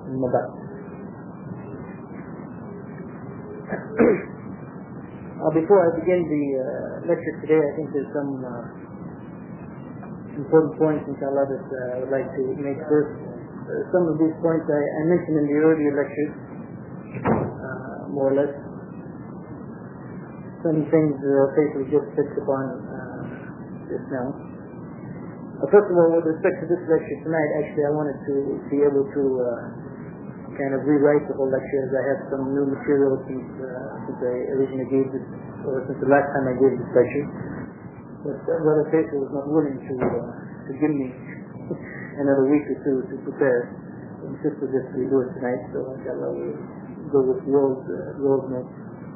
أما بعد. Before I begin the lecture today, I think there's some important points, inshallah, that I would like to make first. Some of these points I mentioned in the earlier lectures, more or less. Some things basically just touched upon just now. First of all, with respect to this lecture tonight, actually I wanted to be able to kind of rewrite the whole lecture, as I have some new material since I originally gave this, or since the last time I gave this lecture. But Brother Faisal was not willing to give me another week or two to prepare. He insisted that we do it tonight, so inshallah we'll go with the old notes.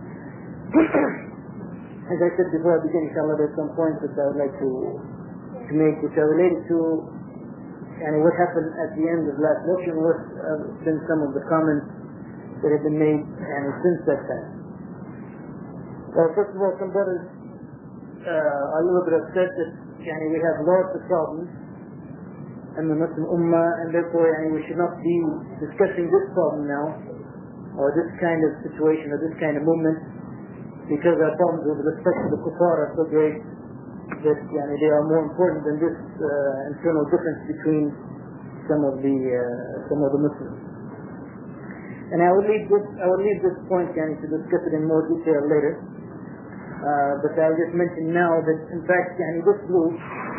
As I said before I begin, inshallah, there's some points that I would like to make, which are related to what happened at the end of last lecture, and what have been some of the comments that have been made since that time. Well, first of all, some brothers are a little bit upset that we have lots of problems in the Muslim Ummah, and therefore we should not be discussing this problem now, or this kind of situation, or this kind of movement, because our problems with respect to the kuffar are so great that they are more important than this internal difference between some of the Muslims. And I will leave this point to discuss it in more detail later. But I'll just mention now that in fact this group,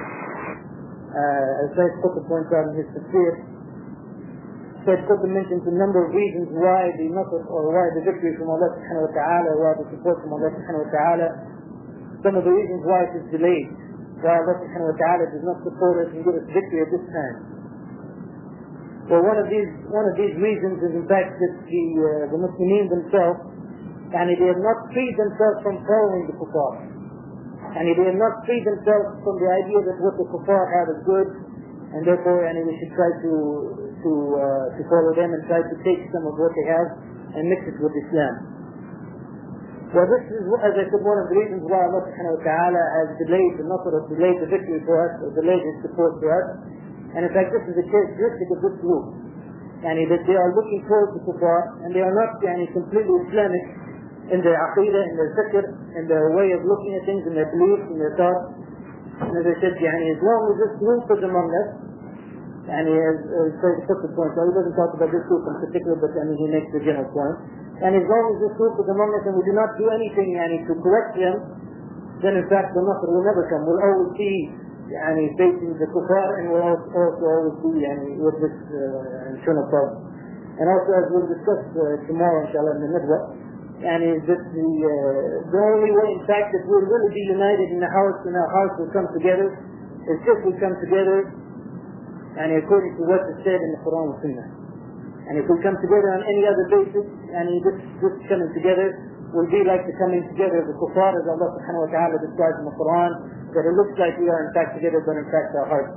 as Sayyid Qutb points out in his tafsir, Sayyid Qutb mentions a number of reasons why the nasr, or why the victory from Allah subhanahu wa ta'ala, why the support from Allah subhanahu wa ta'ala, some of the reasons why it is delayed, why Allah subhanahu wa ta'ala does not support us and give us victory at this time. Well, one of these reasons is in fact that the Muslimin themselves, they have not freed themselves from following the kuffar. They have not freed themselves from the idea that what the kuffar have is good, and therefore we should try to follow them and try to take some of what they have and mix it with Islam. Well, this is, as I said, one of the reasons why Allah subhanahu wa ta'ala has delayed the nasr, or delayed the victory for us, or delayed His support for us. And in fact, this is a characteristic of this group. That they are looking towards the kuffar, and they are not completely Islamic in their aqidah, in their fikr, in their way of looking at things, in their beliefs, in their thoughts. And as I said, as long as this group is among us, as Sayyid Qutb points out, he doesn't talk about this group in particular, but he makes the general point. And as long as this group is among us and we do not do anything to correct them, then in fact the nasr will never come. We'll always be facing the kuffar, and we'll also always be with this internal problem. And also, as we'll discuss tomorrow inshallah in the midway, is that the only way in fact that we'll really be united in the house, and our hearts will come together, is if we come together according to what is said in the Quran and Sunnah. And if we come together on any other basis, this coming together will be like the coming together of the kuffar, as Allah subhanahu wa ta'ala describes in the Quran, that it looks like we are in fact together, but in fact our hearts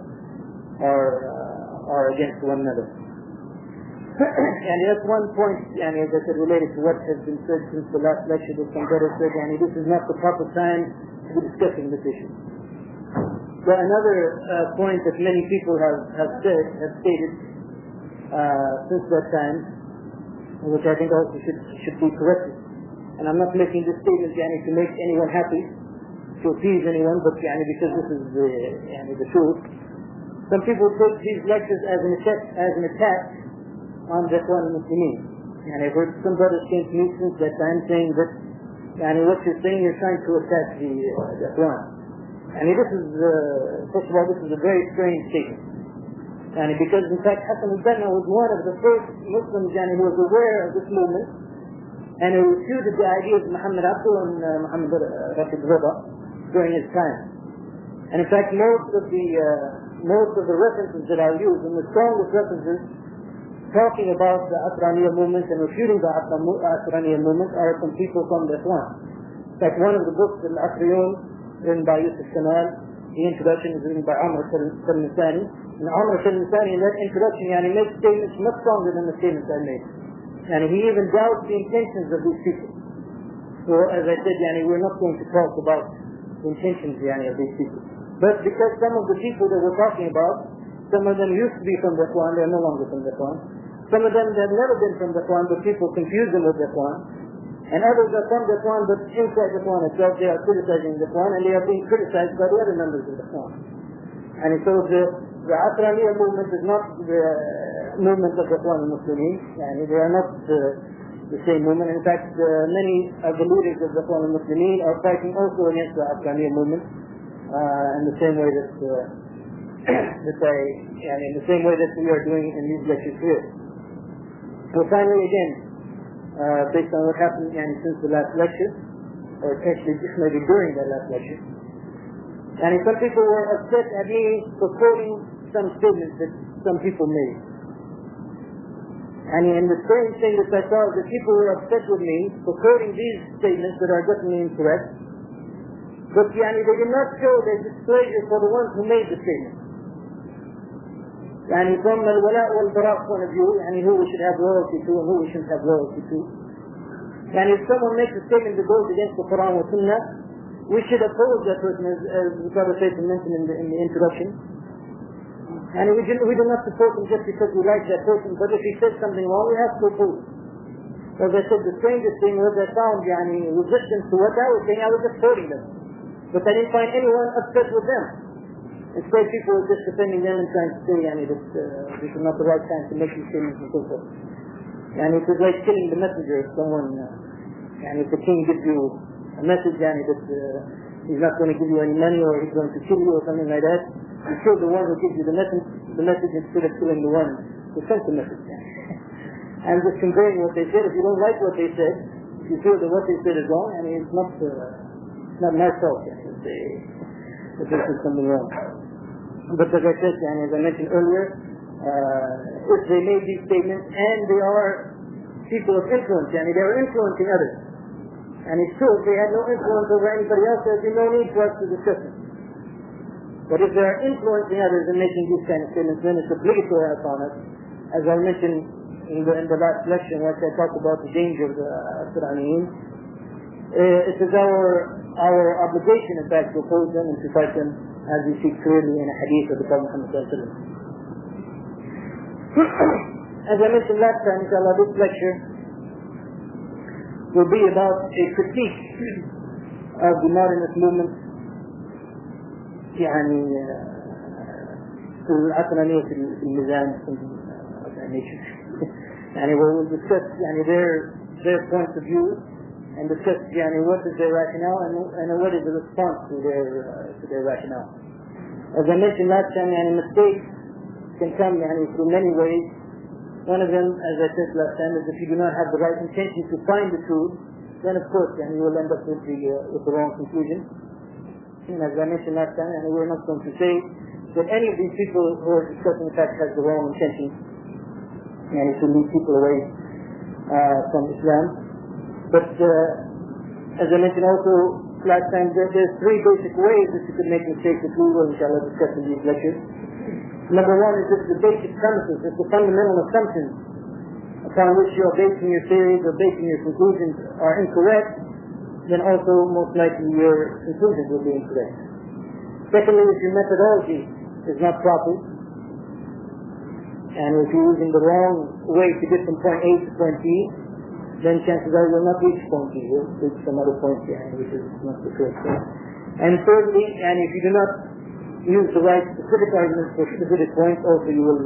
are against one another. And that's one point, as I said, related to what has been said since the last lecture, that some brothers said, this is not the proper time to be discussing this issue. But another point that many people have stated since that time, which I think also should be corrected. And I'm not making this statement to make anyone happy, to appease anyone, but because this is the truth. Some people take these lectures as an attack on the Ikhwan al-Muslimin. I've heard some brothers came to me since that time saying that what you're saying, you're trying to attack the Ikhwan. This is, first of all, this is a very strange statement. Because in fact Hassan al-Banna was one of the first Muslims who was aware of this movement, and he refuted the ideas of Muhammad Abdul and Muhammad Rashid Rida during his time. And in fact most of the references that are used, and the strongest references talking about the Asraniya movement and refuting the Asraniya movement, are from people from the Ikhwan. In fact, one of the books, Al-Asriyun, written by Yusuf Kamal, the introduction is written by Amr al-Nisani. And Amr al-Nisani, in that introduction, makes statements much stronger than the statements I made. He even doubts the intentions of these people. So, as I said, we're not going to talk about the intentions of these people. But because some of the people that we're talking about, some of them used to be from the Ikhwan, they're no longer from the Ikhwan. Some of them have never been from the Quran, but people confuse them with the Quran. And others are from the Quran, but inside the Quran itself, they are criticizing the Quran, and they are being criticized by the other members of the Quran. And so the Asraniya movement is not the movement of the Quran Muslimin. They are not the same movement. In fact, many of the leaders of the Quran Muslimin are fighting also against the Asraniya movement in the same way that in the same way that we are doing in these lectures here. So finally, again, based on what happened since the last lecture, or actually just maybe during that last lecture, and some people were upset at me for quoting some statements that some people made. And the strange thing that I saw is that people were upset with me for quoting these statements that are definitely incorrect, but they did not show their displeasure for the ones who made the statement. From the wala wal bara point of view, who we should have loyalty to and who we shouldn't have loyalty to. If someone makes a statement that goes against the Quran or Sunnah, we should oppose that person, as Brother Faisal mentioned in the introduction. And we do not support him just because we like that person, but if he says something wrong, we have to oppose. As I said, the strangest thing was I found resistance to what I was saying. I was just quoting them, but I didn't find anyone upset with them. Instead, people were just defending them and trying to say that this is not the right time to make these statements and so forth. And it was like killing the messenger. If someone, if the king gives you a message that he's not going to give you any money or he's going to kill you or something like that, you kill the one who gives you the message instead of killing the one who sent the message. I'm just comparing what they said. If you don't like what they said, if you feel that what they said is wrong, it's not my fault if this is something wrong. But as I said, as I mentioned earlier, if they made these statements and they are people of influence, they are influencing others. And it's true, if they had no influence over anybody else, there would be no need for us to discuss it. But if they are influencing others and making these kind of statements, then it's obligatory upon us. As I mentioned in the last lecture, when I talked about the danger of the Qur'aniyin, it is our obligation, in fact, to oppose them and to fight them, as we see clearly in a hadith of the Prophet Muhammad sallallahu alaihi wasallam. As I mentioned last time, inshallah, this lecture will be about a critique of the modernist movement, العقلانية في الميزان of that nature. We'll discuss their points of view and discuss what is their rationale and what is the response to their rationale. As I mentioned last time, mistakes can come through many ways. One of them, as I said last time, is if you do not have the right intention to find the truth, then of course you will end up with the wrong conclusion. And as I mentioned last time, we're not going to say that any of these people who are discussing the fact has the wrong intention and to lead people away from Islam. But as I mentioned also last time, there's three basic ways that you could make mistakes that we will inshallah discuss in these lectures. Number one is just the basic premises, it's the fundamental assumptions upon which you are basing your theories or basing your conclusions are incorrect, then also most likely your conclusions will be incorrect. Secondly, if your methodology is not proper, and if you're using the wrong way to get from point A to point B, then chances are you'll not reach point B, you'll reach some other point which is not the correct point. And thirdly, if you do not use the right specific arguments for specific points, also you will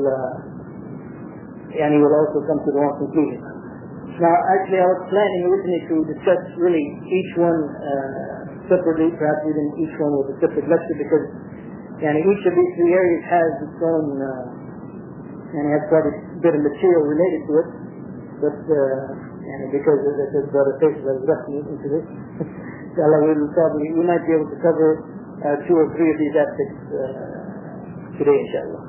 also come to the wrong conclusion. Now, actually, I was planning originally to discuss really each one separately, perhaps even each one with a separate lecture, because each of these three areas has its own has quite a bit of material related to it. But because, as I said, Brother Faisal has rushed me into this, we might be able to cover 2 or 3 of these aspects today, inshallah.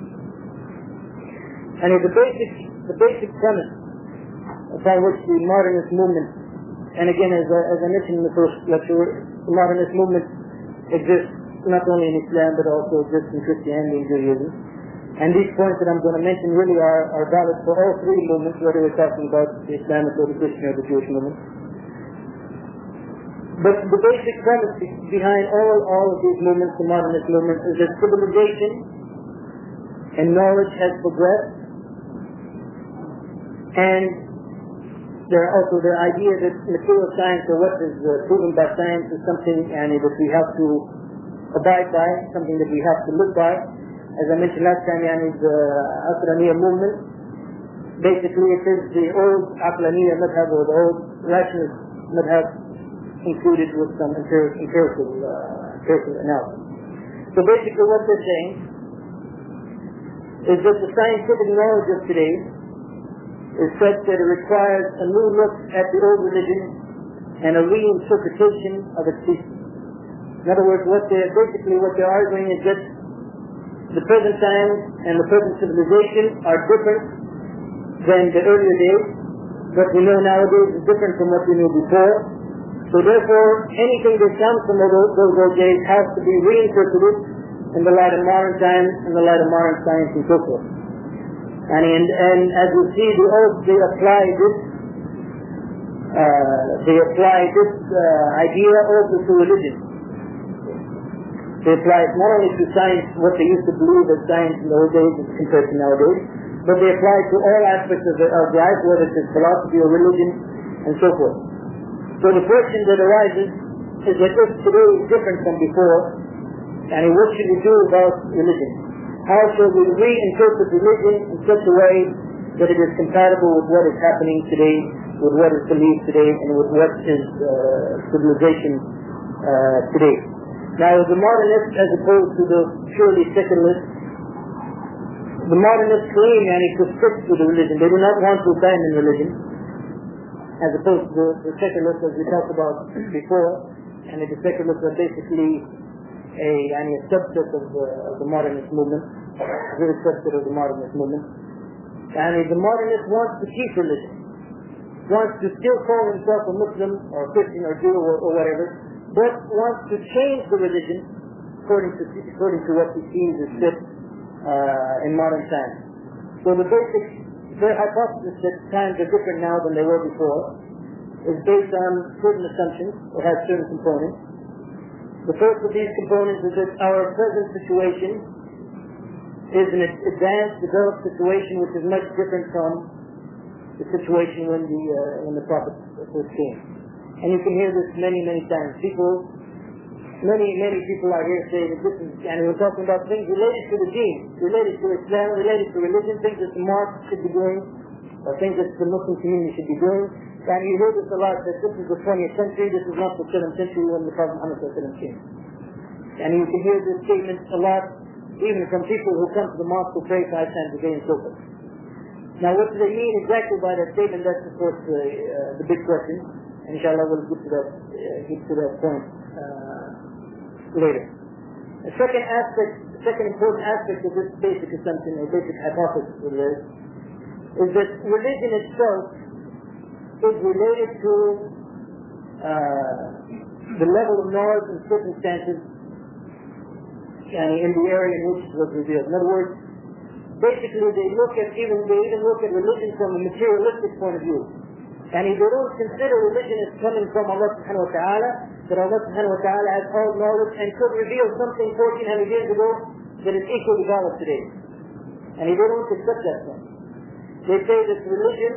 The basic premise upon which the modernist movement, and again, as I mentioned in the first lecture, the modernist movement exists not only in Islam but also exists in Christianity and Judaism. And these points that I'm going to mention really are valid for all 3 movements, whether we're talking about the Islamic or the Christian or the Jewish movement. But the basic premise behind all of these movements, the modernist movement, is that civilization and knowledge has progressed And there are also the idea that material science, or what is proven by science, is something that we have to abide by, something that we have to live by. As I mentioned last time, the Aqlaniyya movement, basically it is the old Aqlaniyya madhab, or the old rationalist madhab, included with some empirical analysis. So basically what they're saying is that the scientific knowledge of today is such that it requires a new look at the old religion and a reinterpretation of its teachings. In other words, what they're arguing is that the present times and the present civilization are different than the earlier days. What we know nowadays is different from what we knew before. So therefore, anything that comes from those old days has to be reinterpreted in the light of modern times, in the light of modern science and so forth. And as we see, they apply this idea also to religion. They apply it not only to science, what they used to believe as science in the old days as compared to nowadays, but they apply it to all aspects of life, whether it's philosophy or religion and so forth. So the question that arises is that if today is different from before, what should we do about religion? How shall we reinterpret religion in such a way that it is compatible with what is happening today, with what is believed today, and with what is civilization today? Now, the modernists, as opposed to the purely secularists, the modernists claim to stick to the religion. They do not want to abandon religion, as opposed to the secularists, as we talked about before. And the secularists are basically a subset of the modernist movement, a very subset of the modernist movement. And the modernist wants to keep religion, wants to still call himself a Muslim or a Christian or Jew or whatever, but wants to change the religion according to what he seems is fit in modern times. So their hypothesis that times are different now than they were before is based on certain assumptions, or has certain components. The first of these components is that our present situation is an advanced, developed situation which is much different from the situation when the Prophet first came. And you can hear this many, many times. Many people out here say that this is, and we're talking about things related to the deen, related to Islam, related to religion, things that the mosque should be doing, or things that the Muslim community should be doing. And you hear this a lot, that this is the 20th century, this is not the 7th century when the Prophet Muhammad came. And you can hear this statement a lot, even from people who come to the mosque to pray 5 times a day and so forth. Now what do they mean exactly by that statement? That's of course the big question. And inshallah we'll get to that point later. The second important aspect of this basic assumption or basic hypothesis is that religion itself is related to the level of knowledge and circumstances in the area in which it was revealed. In other words, basically they even look at religion from a materialistic point of view. And if they don't consider religion as coming from Allah subhanahu wa ta'ala, that Allah subhanahu wa ta'ala has all knowledge and could reveal something 1400 years ago that is equally valid today. And if they don't accept that thing, they say that religion,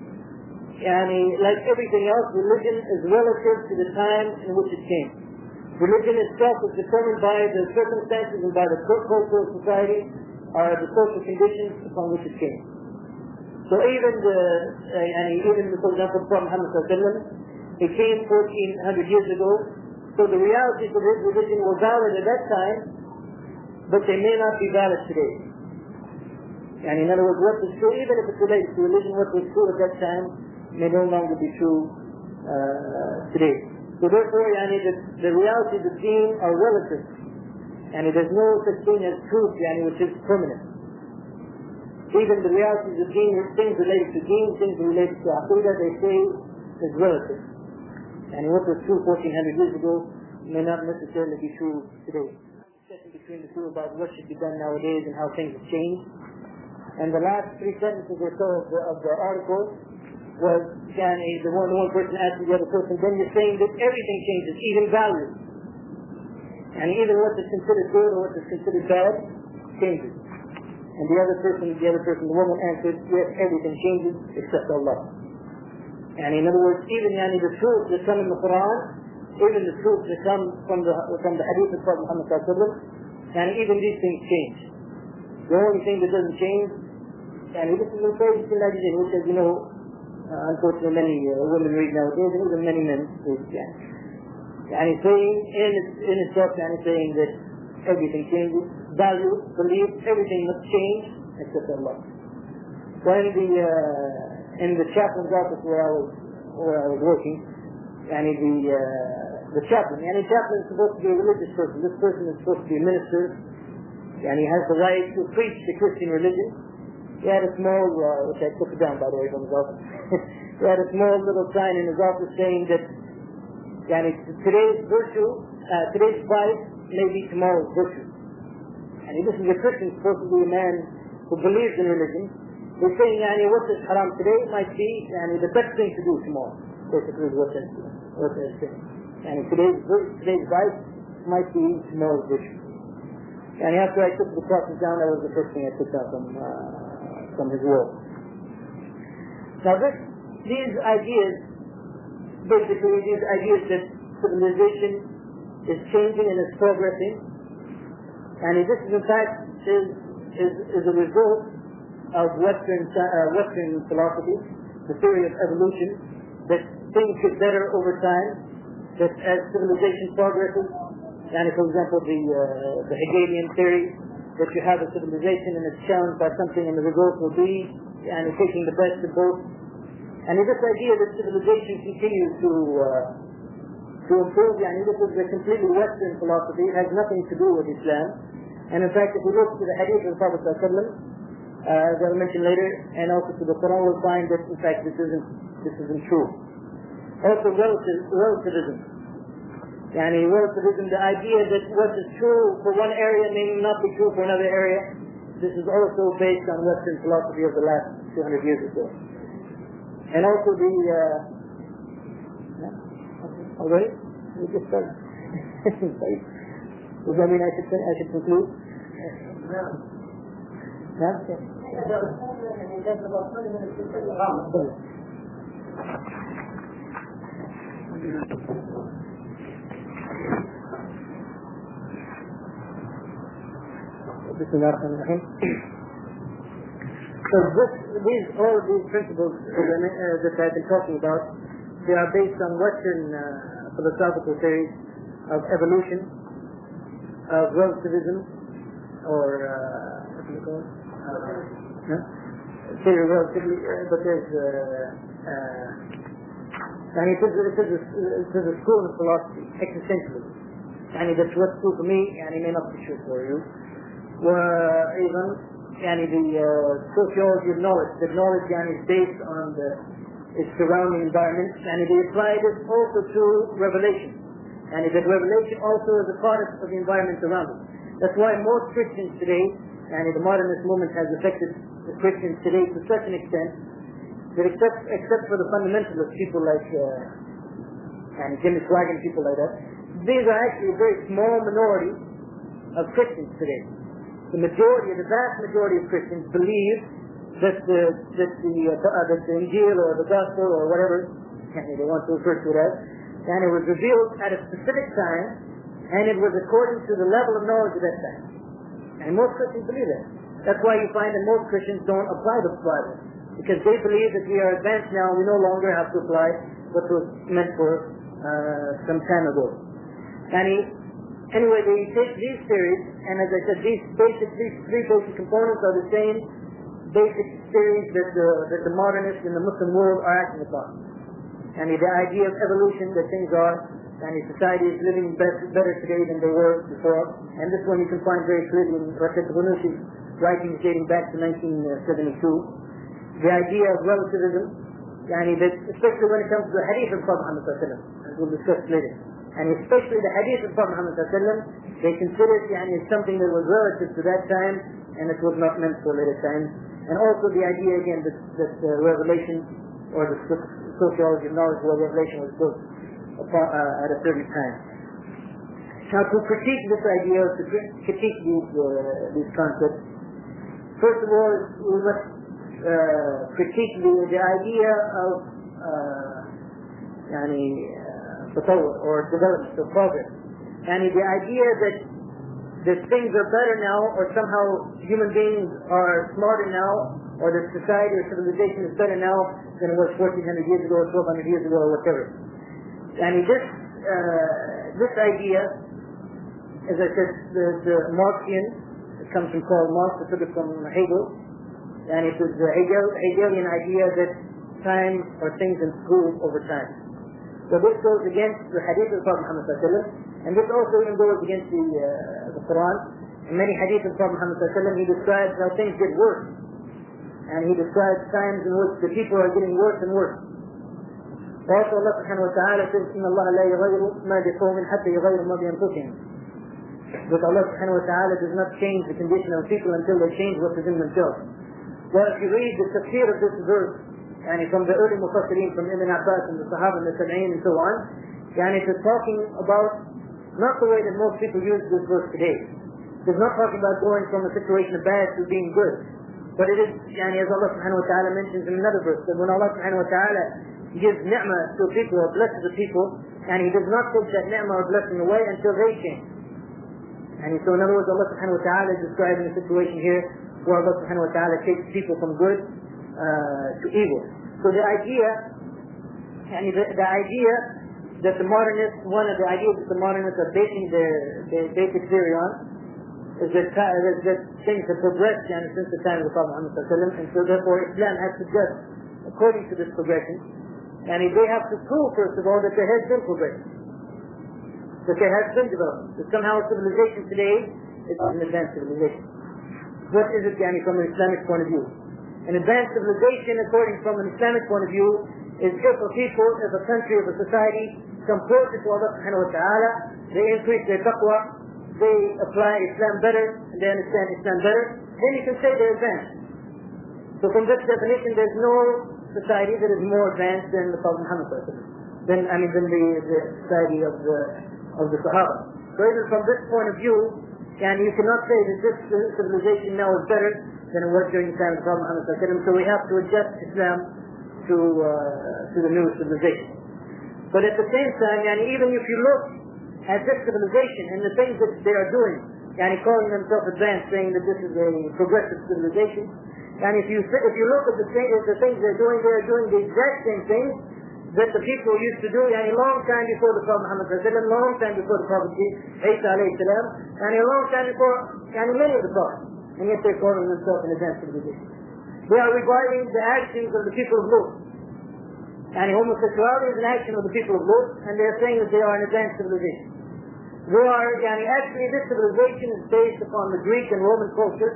like everything else, religion is relative to the time in which it came. Religion itself is determined by the circumstances and by the cultural society, or the social conditions upon which it came. So even for example, Prophet Muhammad he came 1400 years ago, so the realities of his religion were valid at that time, but they may not be valid today. And in other words, what was true, even if it's related to religion, what was true at that time may no longer be true today. So therefore, the realities of deen are relative, and there's no such thing as truth, which is permanent. Even the realities of deen, things related to deen, things related to aqidah, they say is relative. And what was true 1400 years ago may not necessarily be true today. Discussion between the two about what should be done nowadays and how things have changed. And the last 3 sentences or so of the article was, the one person asked the other person, then you're saying that everything changes, even values. And even what is considered good or what is considered bad changes. And the other person, the woman answered, yes, everything changes except Allah. And in other words, even the truth that come in the Quran, even the truth that come from the hadith of Prophet Muhammad sallallahu alaihi wasallam, and even these things change. The only thing that doesn't change, and this is a phrase which, as you know, unfortunately many women read nowadays, and even many men read. And he's saying in itself, and he's saying that everything changes, value, belief, everything must change except Allah. So in the chaplain's office where I was working, and the chaplain is supposed to be a religious person. This person is supposed to be a minister, and he has the right to preach the Christian religion. He had a small, which I took it down by the way from his office. He had a small little sign in his office saying that today's vice may be tomorrow's virtue. And this is a Christian, supposed to be a man who believes in religion. He's saying what is haram today might be the best thing to do tomorrow. Basically is what they're saying. And today's vice might be tomorrow's virtue. And after I took the process down, that was the first thing I took out from his work. Now these ideas that civilization is changing and is progressing, and this is in fact is a result of Western philosophy, the theory of evolution, that things get better over time, that as civilization progresses, and for example the Hegelian theory, that you have a civilization and it's challenged by something and the result will be taking the best of both. And this idea that civilization continues to improve, this is a completely Western philosophy. It has nothing to do with Islam. And in fact, if we look to the hadith of the Prophet ﷺ, as I will mention later, and also to the Quran, we'll find that in fact this isn't true. Also relativism. Relativism, the idea that what is true for one area may not be true for another area, this is also based on Western philosophy of the last 200 years or so. And also already? We just started. Does that mean I should conclude? No. No? Okay. So all of these principles that I've been talking about, they are based on Western philosophical theories of evolution, of relativism, or what do you call it? Theory of relativity, but there's it is a school of philosophy, existentialism. That's what's true for me, may not be true for you. Even the sociology of knowledge, that knowledge is based on its surrounding environment, they apply this also to revelation. That revelation also is a product of the environment around us. That's why most Christians today, the modernist movement has affected the Christians today to such an extent that except for the fundamentalists, people like Jimmy Swaggart, people like that, these are actually a very small minority of Christians today. The vast majority of Christians believe that the Injil or the Gospel or whatever they want to refer to it as, it was revealed at a specific time, and it was according to the level of knowledge of that time. And most Christians believe that. That's why you find that most Christians don't apply the Bible, because they believe that we are advanced now, we no longer have to apply what was meant for some time ago. Anyway, they take these theories, and as I said, these three basic components are the same basic theories that the modernists in the Muslim world are acting upon. The idea of evolution, that things are, society is living better today than they were before. And this one you can find very clearly in Rashid Ghanouchi's writings dating back to 1972. The idea of relativism, that especially when it comes to the hadith of Prophet Muhammad sallallahu alaihi wasallam, as we'll discuss later. And especially the hadith of Prophet Muhammad sallallahu alaihi wasallam, they consider it as something that was relative to that time, and it was not meant for later times. And also the idea again that revelation, or the sociology of knowledge, where revelation was built at a certain time. Now, to critique this idea, to critique these concepts, First of all, we must critique the idea of تطور or development or progress. The idea that things are better now, or somehow human beings are smarter now, or that society or civilization is better now than it was 1400 years ago or 1200 years ago or whatever. This idea, as I said, the Marxian, it comes from Karl Marx, it took it from Hegel, and it is the Hegelian idea that time or things improve over time. So this goes against the hadith of Prophet Muhammad sallallahu alaihi wasallam, and this also even goes against the Quran. In many hadith of Prophet Muhammad sallallahu alaihi wasallam, he describes how things get worse, and he describes times in which the people are getting worse and worse. Also Allah subhanahu wa ta'ala says, إِنَّ اللَّهَ لَا يَغَيِّرُ مَا بِقَوْمٍ حَتَّى يَغَيِّرُوا مَا بِأَنفُسِهِمْ. But Allah subhanahu wa ta'ala does not change the condition of people until they change what is in themselves. Well, if you read the tafsir of this verse, from the early Mufassirin, from Ibn Abbas and the Sahaba and the Tabi'in and so on, it is talking about not the way that most people use this verse today. It is not talking about going from a situation of bad to being good. But it is, as Allah subhanahu wa ta'ala mentions in another verse, that when Allah subhanahu wa ta'ala gives ni'mah to people or blesses the people, and He does not take that ni'mah or blessing away until they change. So in other words, Allah subhanahu wa ta'ala is describing a situation here where Allah subhanahu wa ta'ala takes people from good to evil. So the idea that the modernists, one of the ideas that the modernists are basing their basic theory on, is that things have progressed since the time of the Prophet Muhammad sallallahu alaihi wasallam, and so therefore Islam has to judge according to this progression. They have to prove, first of all, that there has been progression, that there has been development, that somehow civilization today is an advanced civilization. What is it from an Islamic point of view? An advanced civilization, according from an Islamic point of view, is if a people, if a country, if a society come closer to Allah subhanahu wa ta'ala, they increase their taqwa, they apply Islam better, and they understand Islam better, then you can say they're advanced. So from this definition, there's no society that is more advanced than the Prophet Muhammad sallallahu alaihi wasallam, than the society of the Sahaba. So even from this point of view, you cannot say that this civilization now is better than it was during the time of the Prophet Muhammad sallallahu alaihi wasallam. So we have to adjust Islam to the new civilization. But at the same time, even if you look at this civilization and the things that they are doing, calling themselves advanced, saying that this is a progressive civilization, if you look at the things they're doing the exact same things that the people used to do long time before the Prophet Muhammad sallallahu alaihi wasallam, long time before the Prophet Isa alayhi salam, and a long time before many of the prophets, and yet they're calling themselves an advanced civilization. They are regarding the actions of the people of Lut. Homosexuality is an action of the people of Lut, and they are saying that they are an advanced civilization. They are, actually this civilization is based upon the Greek and Roman culture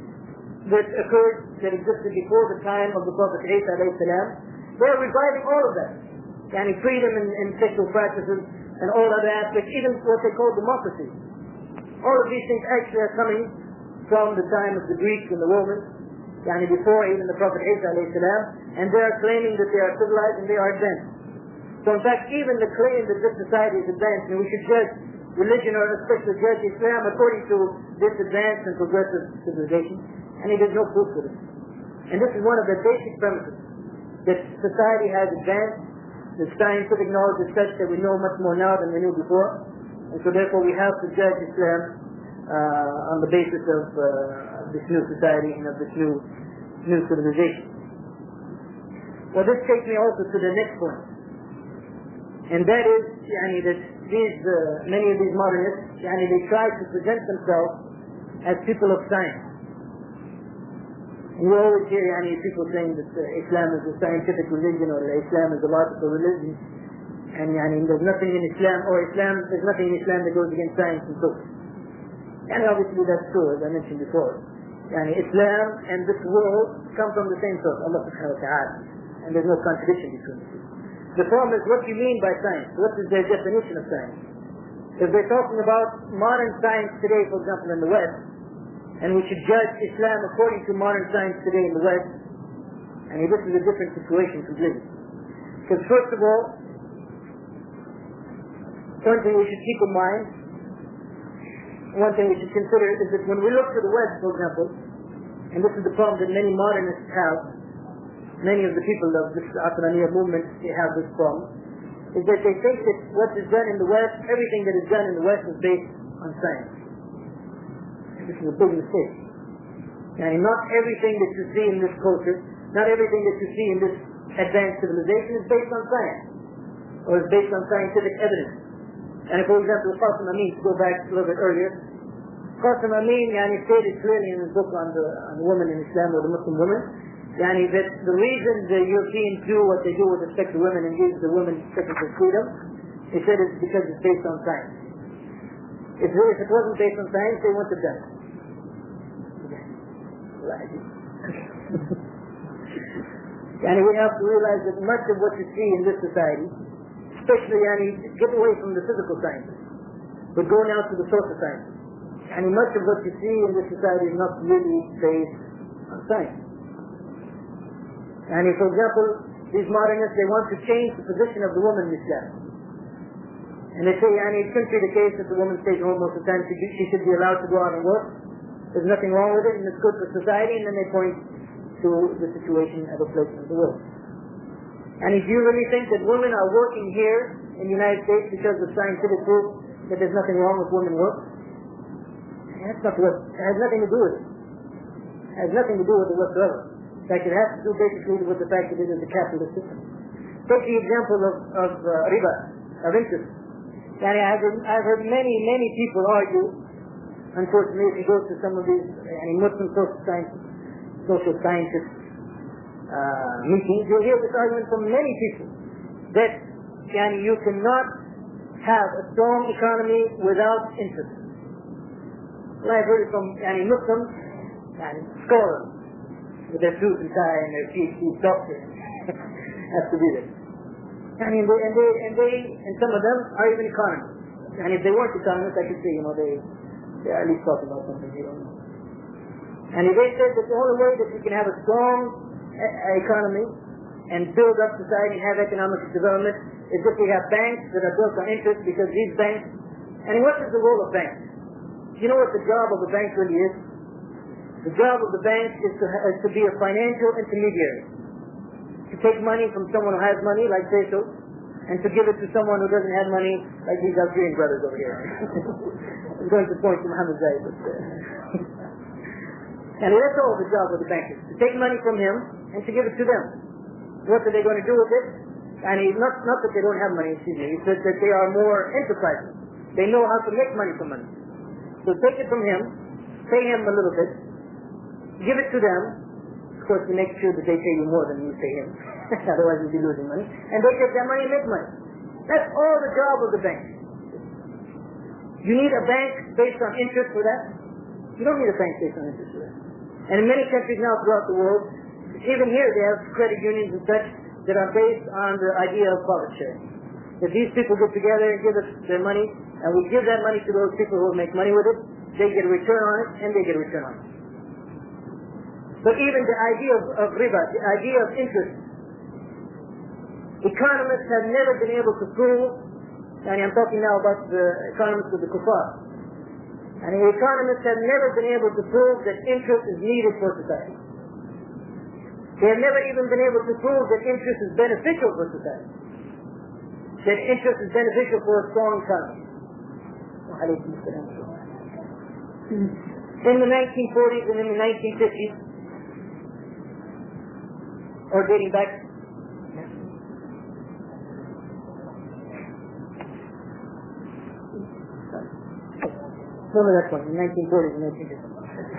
that existed before the time of the Prophet Isa alayhi salam. They are regarding all of that. Freedom in sexual practices and all other aspects, even what they call democracy. All of these things actually are coming from the time of the Greeks and the Romans, before even the Prophet Isa alayhi salam, and they are claiming that they are civilized and they are advanced. So in fact, even the claim that this society is advanced, and we should judge religion or especially judge Islam according to this advanced and progressive civilization, there's no proof for this. And this is one of the basic premises, that society has advanced, the scientific knowledge is such that we know much more now than we knew before, and so therefore we have to judge Islam on the basis of this new society and of this new civilization. Well, this takes me also to the next point, and that is that many of these modernists, they try to present themselves as people of science. You always hear people saying that Islam is a scientific religion, or Islam is a logical religion, and there's nothing in Islam, there's nothing in Islam that goes against science and so on. And obviously that's true, as I mentioned before. Islam and this world come from the same source, Allah subhanahu wa ta'ala, and there's no contradiction between the two. The problem is, what do you mean by science? What is their definition of science? If they're talking about modern science today, for example, in the West, and we should judge Islam according to modern science today in the West, this is a different situation completely. Because first of all, one thing we should keep in mind, one thing we should consider is that when we look to the West, for example, and this is the problem that many modernists have, many of the people of this Aqlaniyya movement, they have this problem, is that they think that what is done in the West, everything that is done in the West is based on science. And this is a big mistake. And not everything that you see in this culture, not everything that you see in this advanced civilization is based on science, or is based on scientific evidence. And for example, Qasim Amin, to go back a little bit earlier, Qasim Amin stated clearly in his book on the woman in Islam, or the Muslim woman, that the reason the Europeans do what they do with respect to women and gives the women technical freedom, he said it's because it's based on science. If it wasn't based on science, they wouldn't have done it. And we have to realize that much of what you see in this society, especially get away from the physical sciences, but go now to the social sciences. And much of what you see in this society is not really based on science. And for example, these modernists, they want to change the position of the woman in Islam. And they say, it shouldn't be the case that the woman stays home most of the time. She should be allowed to go out and work. There's nothing wrong with it, and it's good for society. And then they point to the situation at a place in the world. And if you really think that women are working here in the United States because of scientific proof that there's nothing wrong with women work, that's not what, it has nothing to do with it. It has nothing to do with it whatsoever. In fact, it has to do basically with the fact that it is a capitalist system. Take the example of riba, of interest. And I've heard many people argue, unfortunately, if you go to some of these Muslim social scientists meetings, you'll hear this argument from many people that you cannot have a strong economy without interest. Well, I've heard it from Muslims and scholars with their suit and tie and their PhD doctors have to be there. And some of them are even economists. And if they weren't economists, I could say, they are at least talking about something they don't know. And they said that the only way that we can have a strong economy and build up society and have economic development is if we have banks that are built on interest, because these banks, what is the role of banks? You know what the job of a bank really is? The job of the bank is to be a financial intermediary. To take money from someone who has money, like Bezos, and to give it to someone who doesn't have money, like these Algerian brothers over here. I'm going to point to Mohammed Zaid. And that's all the job of the bank is. To take money from him and to give it to them. What are they going to do with it? Not that they don't have money, it's that they are more enterprising. They know how to make money from money. So take it from him, pay him a little bit, give it to them. Of course, you make sure that they pay you more than you pay him. Otherwise you'll be losing money. And they take that money and make money. That's all the job of the bank. You need a bank based on interest for that? You don't need a bank based on interest for that. And in many countries now throughout the world, even here they have credit unions and such that are based on the idea of profit sharing. If these people get together and give us their money, and we give that money to those people who will make money with it, they get a return on it, and they get a return on it. But even the idea of riba, the idea of interest, economists have never been able to prove, and I'm talking now about the economists of the kuffar, and the economists have never been able to prove that interest is needed for society. They have never even been able to prove that interest is beneficial for society. That interest is beneficial for a strong economy. In the 1940s and in the 1950s, or dating back, some of that one, in the 1940s and 1950s.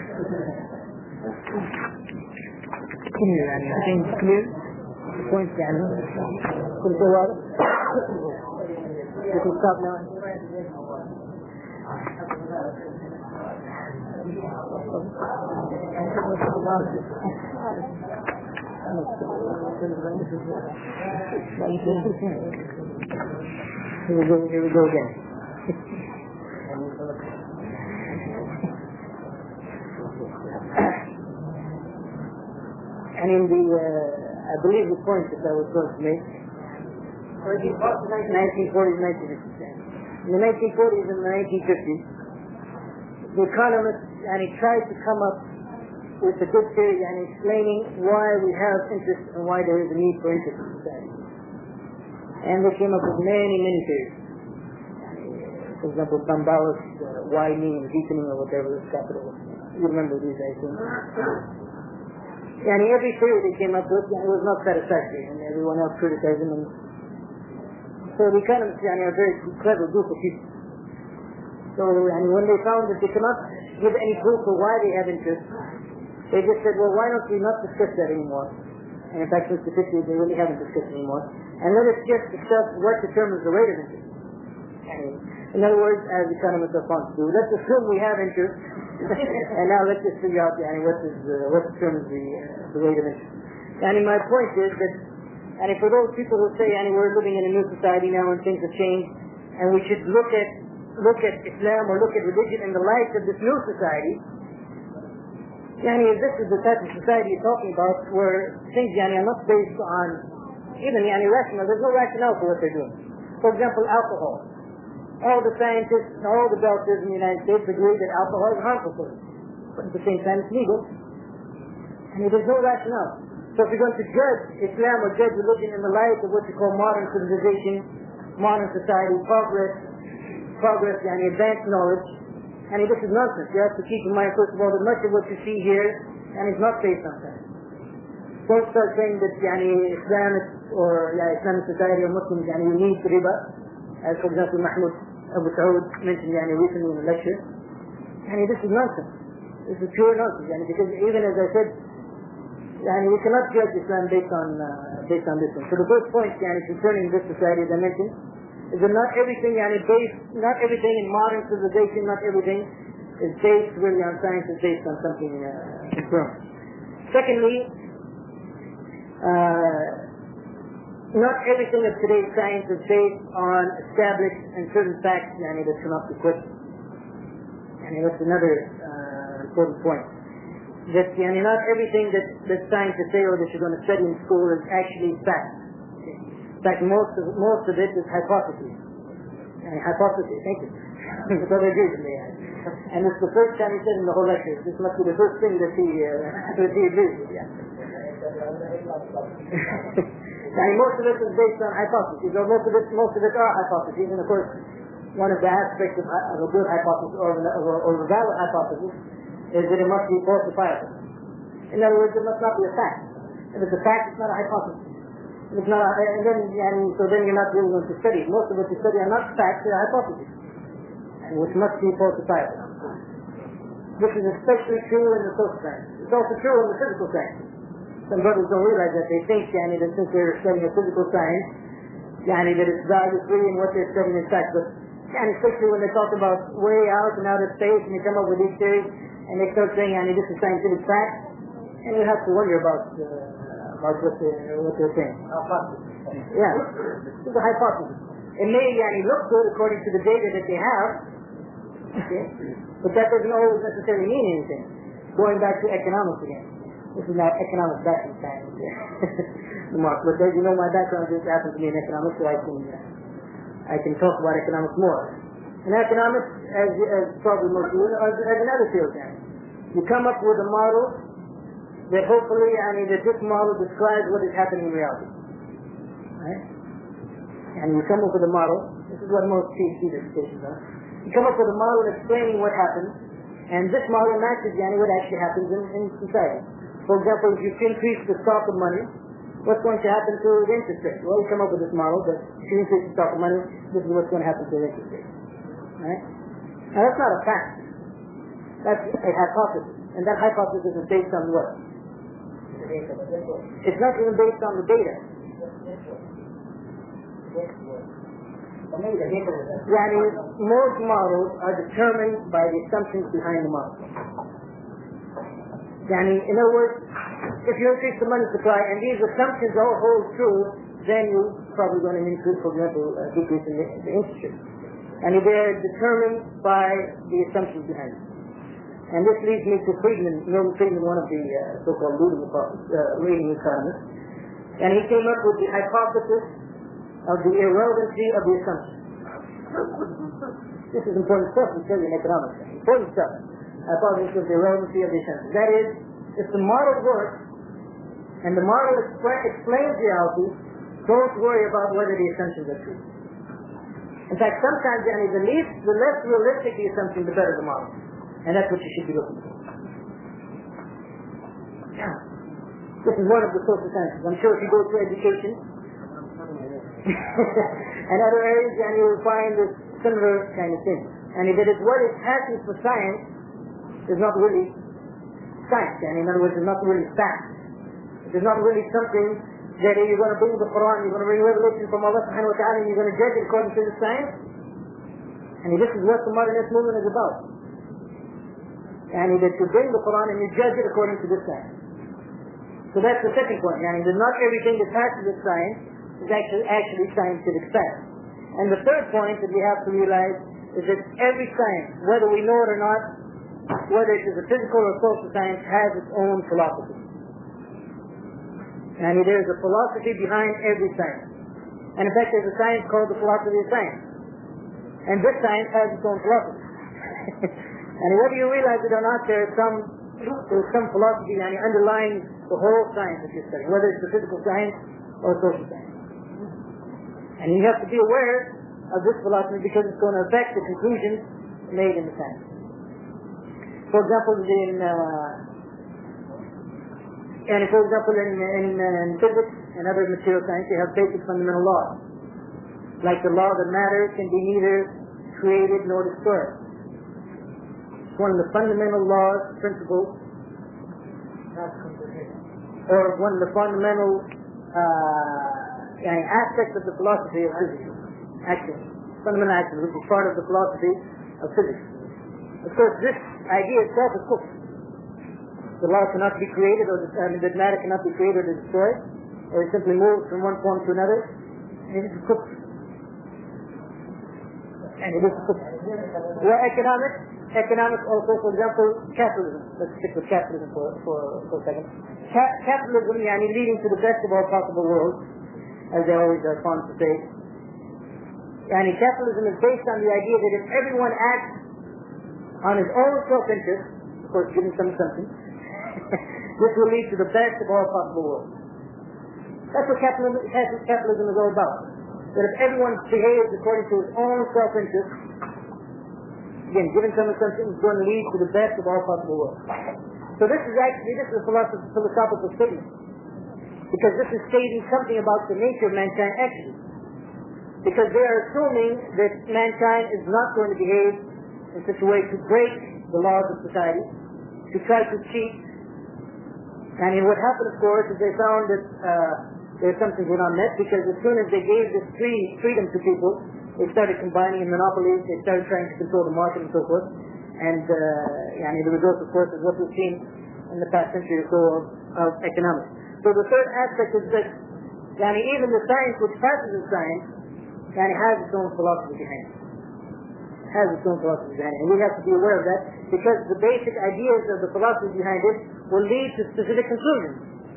Clear? The points down. Could it go out? You can stop now. Here we go again. And in the, I believe the point that I was going to make, 1940s, 1950s. In the 1940s and the 1950s, the economists, and he tried to come up with a good theory and explaining why we have interest and why there is a need for interest in society. And they came up with many, many theories. For example, Bambalis, widening and deepening or whatever this capital was. You remember these, I think. And every theory they came up with was not satisfactory, and everyone else criticized them. And so the economists are a very clever group of people. So when they found that they cannot give any proof for why they have interest, they just said, well, why don't we not discuss that anymore? And in fact, since the 50s, they really haven't discussed it anymore. And let us just discuss what determines the rate of interest. In other words, as economists are fond to do, let's assume we have interest, and now let's just figure out what determines the rate of interest. And my point is that, and for those people who say, we're living in a new society now and things have changed, and we should look at Islam or look at religion in the light of this new society, this is the type of society you're talking about where things are not based on even rational. There's no rationale for what they're doing. For example, alcohol. All the scientists and all the doctors in the United States agree that alcohol is harmful for us. But at the same time, it's legal. And there's no rationale. So if you're going to judge Islam or judge religion in the light of what you call modern civilization, modern society, progress, advanced knowledge, this is nonsense. You have to keep in mind, first of all, that much of what you see here is not based on science. Don't start saying that Islamic or Islamic society or Muslims you need riba, as for example Mahmoud Abu Saud mentioned recently in a lecture. This is nonsense. This is pure nonsense. Because even as I said, we cannot judge Islam based on this one. So the first point concerning this society, as I mentioned, is that not everything in modern civilization, not everything is based really on science, is based on something confirmed. Secondly, not everything of today's science is based on established and certain facts that cannot be questioned. That's another important point. That not everything that scientists say or that you're going to study in school is actually fact. In fact, most of it is hypothesis. Hypothesis, thank you. That's what I agree with me. And it's the first time he said in the whole lecture. This must be the first thing that he agrees with. Most of it is based on hypotheses, or most of it are hypotheses, and of course, one of the aspects of a good hypothesis or a valid hypothesis is that it must be falsifiable. In other words, it must not be a fact. If it's a fact, it's not a hypothesis. If it's not, so then you're not really going to study. Most of what you study are not facts; they are hypotheses, which must be falsifiable. This is especially true in the social science. It's also true in the physical science. Some brothers don't realize that. They think that since they're studying a physical science, that it's value-free in what they're studying is fact. But especially when they talk about way out and outer space, and they come up with these theories, and they start saying, this is scientific fact, and you have to wonder about what they're saying. Yeah, it's a hypothesis. It may look good according to the data that they have, okay, but that doesn't always necessarily mean anything. Going back to economics again. This is not economic background science. But as you know, my background just happens to be in economics, so I can talk about economics more. And economics, as probably most of you know, as another field. You come up with a model that hopefully, that this model describes what is happening in reality. Right? And you come up with a model. This is what most PhD dissertations are. You come up with a model explaining what happens, and this model matches what actually happens in society. For example, if you increase the stock of money, what's going to happen to the interest rate? Well, you come up with this model, but if you increase the stock of money, this is what's going to happen to the interest rate. Right? Now, that's not a fact. That's a hypothesis. And that hypothesis is based on what? It's not even based on the data. Most models are determined by the assumptions behind the model. In other words, if you increase the money supply and these assumptions all hold true, then you're probably going to increase, for example, a decrease in the interest rate. And they're determined by the assumptions behind it. And this leads me to Milton Friedman, one of the so-called leading economists. And he came up with the hypothesis of the irrelevancy of the assumption. This is important stuff we study in economics. Important stuff. Hypothesis of the irrelevancy of the assumption. That is, if the model works and the model explains reality, don't worry about whether the assumptions are true. In fact, sometimes the less realistic the assumption, the better the model. And that's what you should be looking for. Yeah. This is one of the social sciences. I'm sure if you go to education and other areas, and you will find this similar kind of thing. And if it is what is happening for science, is not really science. And in other words, it's not really fact. It is not really something that you're going to bring the Quran, you're going to bring revelation from Allah subhanahu wa ta'ala, and you're going to judge it according to the science. And this is what the modernist movement is about. And that you bring the Quran and you judge it according to the science. So that's the second point. And not everything that passes with science is actually scientific fact. And the third point that we have to realize is that every science, whether we know it or not, whether it is a physical or social science, has its own philosophy. And there is a philosophy behind every science. And in fact, there's a science called the philosophy of science. And this science has its own philosophy. And whether you realize it or not, there's some philosophy underlying the whole science that you're studying, whether it's the physical science or social science. And you have to be aware of this philosophy because it's going to affect the conclusions made in the science. For example, in physics and other material science, you have basic fundamental laws, like the law that matter can be neither created nor destroyed. It's one of the fundamental laws, principles, or one of the fundamental aspects of the philosophy of physics. Fundamental action, which is part of the philosophy of physics. Of course, this idea itself is kufr. The law cannot be created, or that matter cannot be created or destroyed, or it simply moves from one form to another. And it is kufr. And it is kufr. Well, economics also, for example, capitalism. Let's stick with capitalism for a second. Capitalism, leading to the best of all possible worlds, as they always are fond to say. And capitalism is based on the idea that if everyone acts on his own self-interest, of course, giving some assumptions, this will lead to the best of all possible worlds. That's what capitalism is all about. That if everyone behaves according to his own self-interest, again, given some assumptions, it's going to lead to the best of all possible worlds. So this is a philosophical statement. Because this is stating something about the nature of mankind actually. Because they are assuming that mankind is not going to behave in such a way to break the laws of society, to try to cheat. And what happened, of course, is they found that their assumptions were not met, because as soon as they gave this freedom to people, they started combining in monopolies, they started trying to control the market and so forth. And the result, of course, is what we've seen in the past century or so of economics. So the third aspect is that even the science which passes as science has its own philosophy behind it. And we have to be aware of that, because the basic ideas of the philosophy behind it will lead to specific conclusions.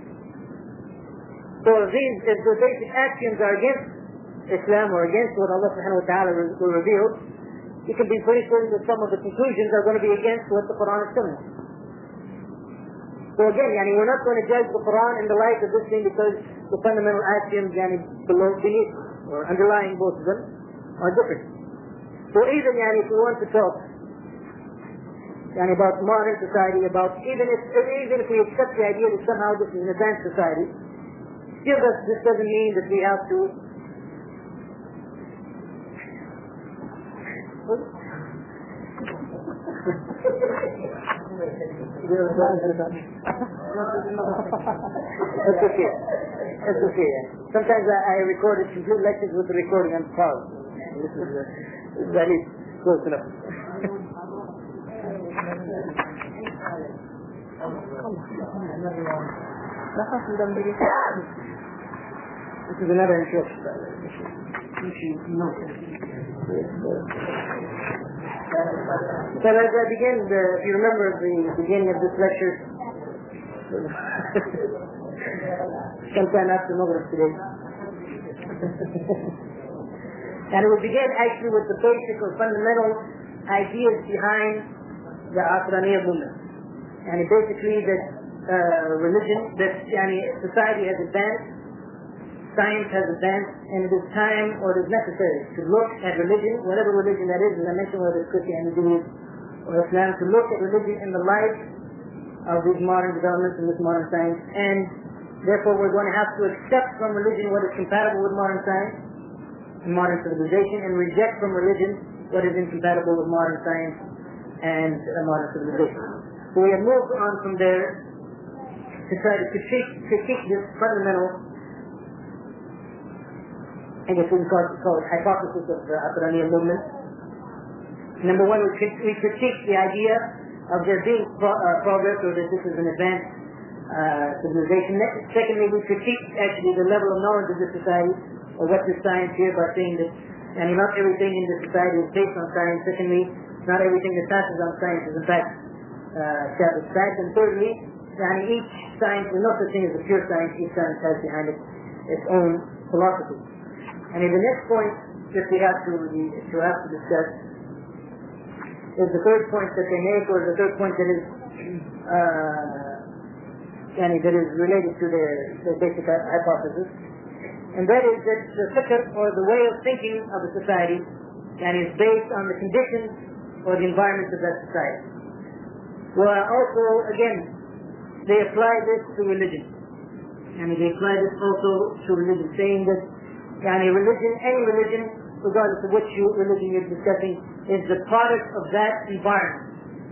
So if the basic axioms are against Islam or against what Allah subhanahu wa ta'ala will reveal, you can be pretty certain that some of the conclusions are going to be against what the Quran is telling us. So again, we're not going to judge the Quran in the light of this thing, because the fundamental axioms beneath or underlying both of them are different. So even if we want to talk about modern society, about even if we accept the idea that somehow this is an advanced society, this doesn't mean that we have to That's okay. Sometimes I record complete lectures with the recording on pause. This is at least close enough. This is another introduction. So as I begin, if you remember the beginning of this lecture, sometime after Maghrib today, and it will begin actually with the basic or fundamental ideas behind the Asraniya movement. And basically that religion that society has advanced, science has advanced, and it is time or it is necessary to look at religion, whatever religion that is, as I mentioned, whether it's Christianity or Islam, to look at religion in the light of these modern developments and this modern science, and therefore we're going to have to accept from religion what is compatible with modern science and modern civilization, and reject from religion what is incompatible with modern science and modern civilization. So we have moved on from there to try to critique this fundamental, I guess we can call it hypothesis of the Aqraniya movement. Number one, we critique the idea of there being progress, or that this is an advanced civilization. Secondly, we critique actually the level of knowledge of this society, or what this science here, by saying that not everything in this society is based on science. Secondly, not everything that passes on science is in fact established fact. And thirdly, each science, there's no such thing as a pure science. Each science has behind it its own philosophy. And in the next point that we have to discuss is the third point that they make, or the third point that is related to their basic hypothesis, and that is that the fikr, or the way of thinking of a society, is based on the conditions or the environment of that society. Well, also, again, they apply this to religion. They apply this also to religion, saying that any religion, regardless of which religion you're discussing, is the product of that environment.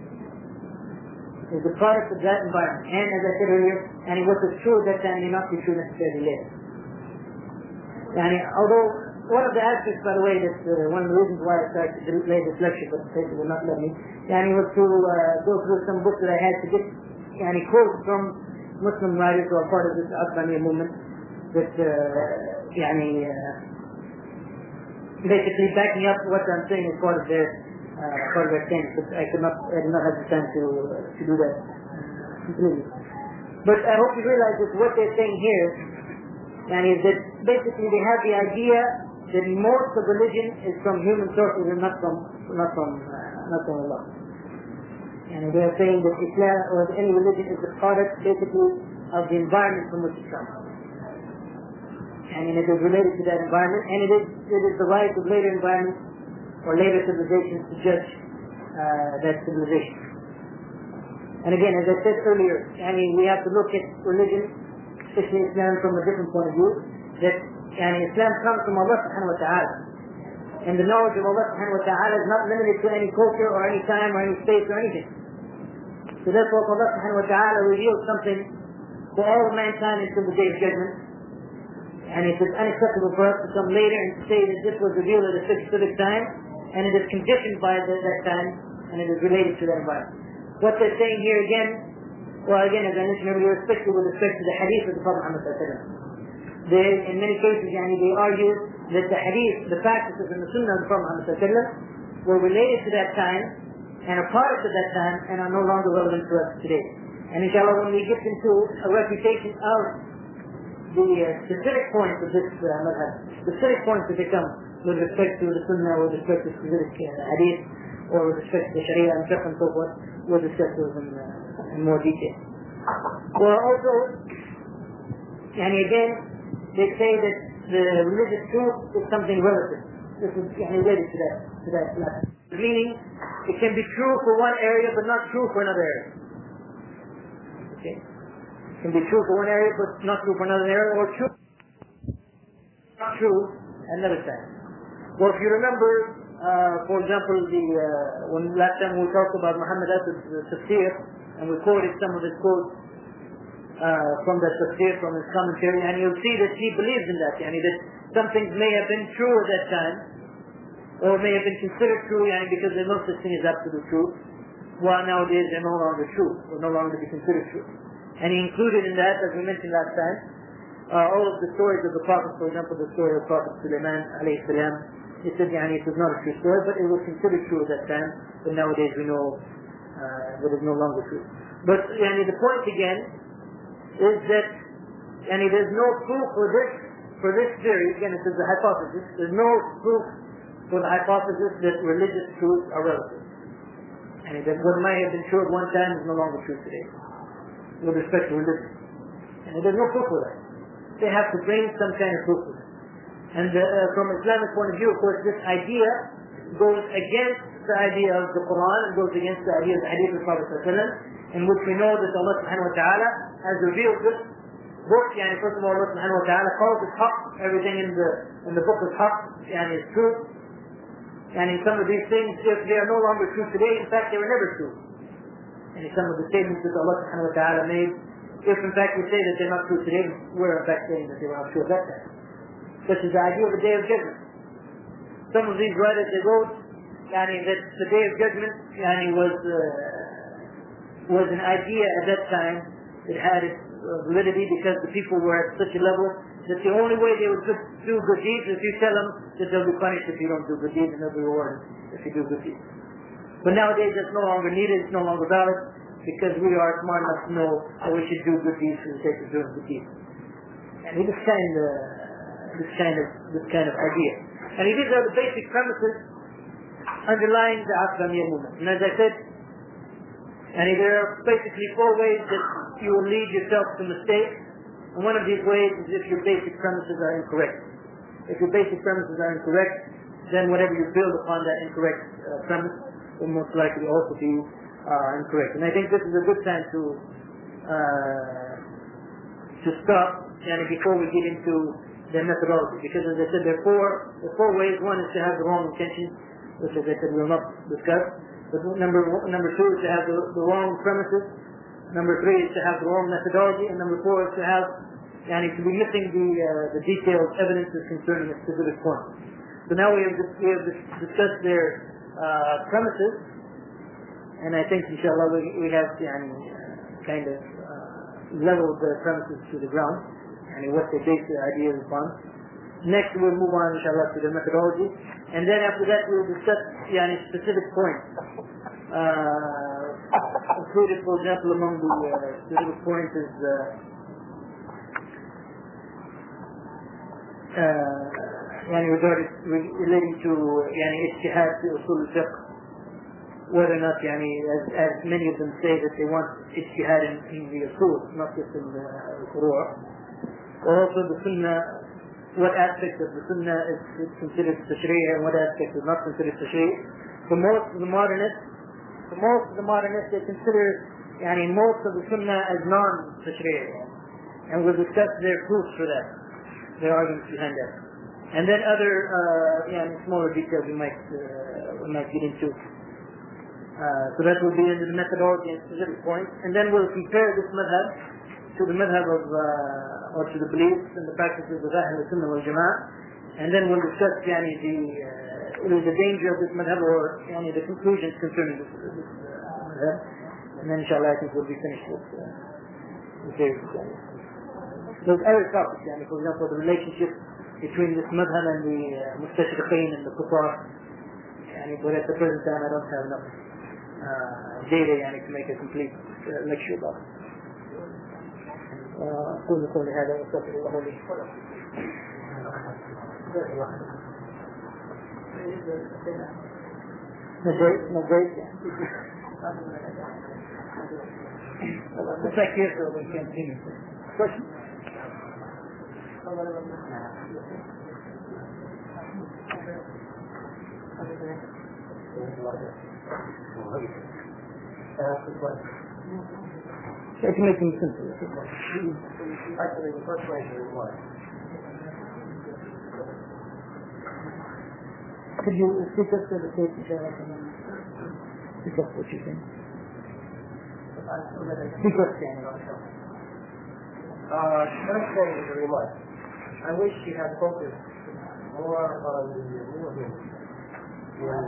And as I said earlier, what was true at that time may not be true necessarily later. Although one of the aspects, by the way, that one of the reasons why I started to delay this lecture, but the paper would not let me, was to go through some books that I had to get quotes from Muslim writers who are part of this Aqraniya movement that basically backing up what I'm saying as part of their stance. But I did not have the time to do that completely. But I hope you realize that what they're saying here is that basically they have the idea that most of religion is from human sources and not from Allah. And they are saying that Islam or any religion is the product basically of the environment from which it comes. And it is related to that environment, and it is the right of later environments or later civilizations to judge that civilization. And again, as I said earlier, we have to look at religion, especially Islam, from a different point of view. That Islam comes from Allah subhanahu wa ta'ala. And the knowledge of Allah subhanahu wa ta'ala is not limited to any culture or any time or any space or anything. So therefore, Allah subhanahu wa ta'ala reveals something for all of mankind until the day of judgment. And it is unacceptable for us to come later and to say that this was revealed at a specific time, and it is conditioned by that time, and it is related to that environment. What they're saying here again, as I mentioned earlier, especially with respect to the hadith of the Prophet Muhammad sallallahu alaihi wasallam. In many cases, they argue that the hadith, the practices and the sunnah of the Prophet Muhammad sallallahu alaihi wasallam were related to that time, and a product of that time, and are no longer relevant to us today. And inshallah, when we get into a refutation of the specific points of this madhab, specific points that they come with respect to the sunnah, with respect to specific hadith, or with respect to the sharia and fiqh and so forth, we'll discuss those in more detail. Well, also, again, they say that the religious truth is something relative. This is related to that matter. Meaning, it can be true for one area, but not true for another area. Okay? It can be true for one area, but not true for another area, or true, not true another time. Well, if you remember, for example, when last time we talked about Muhammad Asad's tafsir, and we quoted some of his quotes from that tafsir, from his commentary, and you'll see that he believes in that, that some things may have been true at that time, or may have been considered true, because there's no such thing as absolute truth, while nowadays they're no longer true, or no longer to be considered true. And he included in that, as we mentioned last time, all of the stories of the Prophet, for example, the story of Prophet Sulaiman alayhi salam. He said, it was not a true story, but it was considered true at that time, but nowadays we know that it's no longer true. But the point again is that there's no proof for this theory. Again, it is a hypothesis. There's no proof for the hypothesis that religious truths are relative. That what might have been true at one time is no longer true today. with respect to religion. And there's no proof for that. They have to bring some kind of proof for that. And from Islamic point of view, of course, this idea goes against the idea of the Quran, and goes against the idea of the hadith of the Prophet ﷺ, in which we know that Allah subhanahu wa ta'ala has revealed this book. First of all, Allah subhanahu wa ta'ala calls it haqq. Everything in the book is haqq, is true. And in some of these things, if they are no longer true today, in fact, they were never true. And in some of the statements that Allah subhanahu wa ta'ala made, if in fact we say that they're not true today, we're in fact saying that they were not true at that time. Such as the idea of the Day of Judgment. Some of these writers, they wrote that the Day of Judgment was an idea at that time that had its validity, because the people were at such a level that the only way they would do good deeds is if you tell them that they'll be punished if you don't do good deeds, and they'll be rewarded if you do good deeds. But nowadays that's no longer needed, it's no longer valid, because we are smart enough to know that we should do good deeds for the sake of doing good deeds. And this kind of idea. And these are the basic premises underlying the Aqdamiyya movement. And as I said, there are basically 4 ways that you will lead yourself to mistakes. And one of these ways is if your basic premises are incorrect. If your basic premises are incorrect, then whatever you build upon that incorrect premise will most likely also be incorrect. And I think this is a good time to stop before we get into the methodology. Because as I said, there are four ways. One is to have the wrong intention, which as I said we will not discuss. But number 2 is to have the wrong premises. Number 3 is to have the wrong methodology, and number 4 is to have to be missing the detailed evidences concerning a specific point. So now we have discussed their premises, and I think inshallah we have kind of leveled the premises to the ground and what they base their ideas upon. Next we'll move on inshallah to the methodology, and then after that we'll discuss specific points. Included, for example, among the specific points is relating to ijtihad fi usul al-fiqh, whether or not as many of them say that they want ijtihad in the usul, not just in the furu'. Also the sunnah, what aspect of the sunnah is considered tashri' and what aspect is not considered tashri'. For most of the modernists, they consider most of the sunnah as non-tashri', and we'll discuss their proofs for that, their arguments behind that. And then other smaller details we might get into. So that will be in the methodology and specific points. And then we'll compare this madhab to the madhab of or to the beliefs and the practices of Ahl Sunnah wal Jama'ah. And then we'll discuss the danger of this madhab, or the conclusions concerning this madhab. And then inshallah I think we'll be finished with those other topics, for example the relationship between this madhab and the mustashriqeen and the kuffar. But at the present time I don't have enough data to make a complete lecture about it. أقول قولي هذا وأستغفر الله لي. نجيت It's like here, so we can't see me. Question? Try to make them simple. Actually, the first question is what? Could you speak up to the tape, inshallah, and then speak up what you think? Speak up, First thing is a remark. I wish you had focused more on the movement in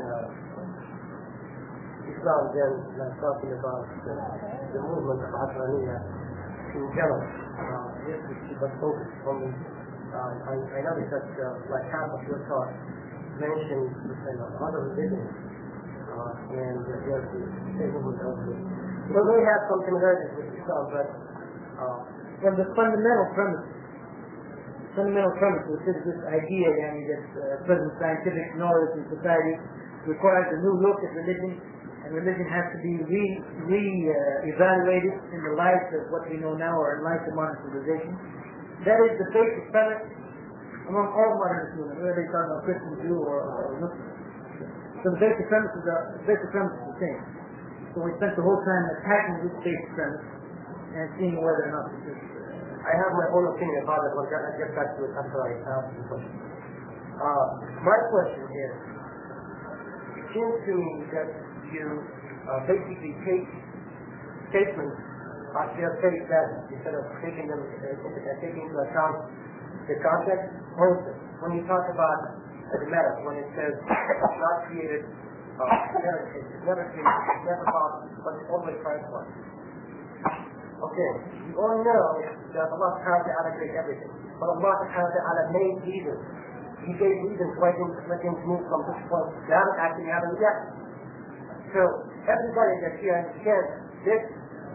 Islam than talking about the movement of Aqdamiyya in general. Yes, we keep us focused only. I noticed that like half of your talk mentioned other religions and there's the movement of the. Well, we have some similarities with Islam, but the fundamental premise, which is this idea that present scientific knowledge in society requires a new look at religion, and religion has to be evaluated in the light of what we know now, or in light of modern civilization. That is the basic premise among all modern Muslims, whether they talk about Christian, Jew, or Muslim. So the basic premise is the same. So we spent the whole time attacking this basic premise and seeing whether or not this is... I have my own opinion about it, but I'll get back to it after I ask the question. My question is, it seems to me that you basically take statements at their face value instead of taking into account the context. For instance, when you talk about the matter, when it says it's not created, it's never created, it's never found, but it's always transformed. Okay, you all know that Allah subhanahu wa ta'ala created everything, but Allah subhanahu wa ta'ala made reasons. He gave reasons why things move from this point down actually haven't yet. So everybody that here understands this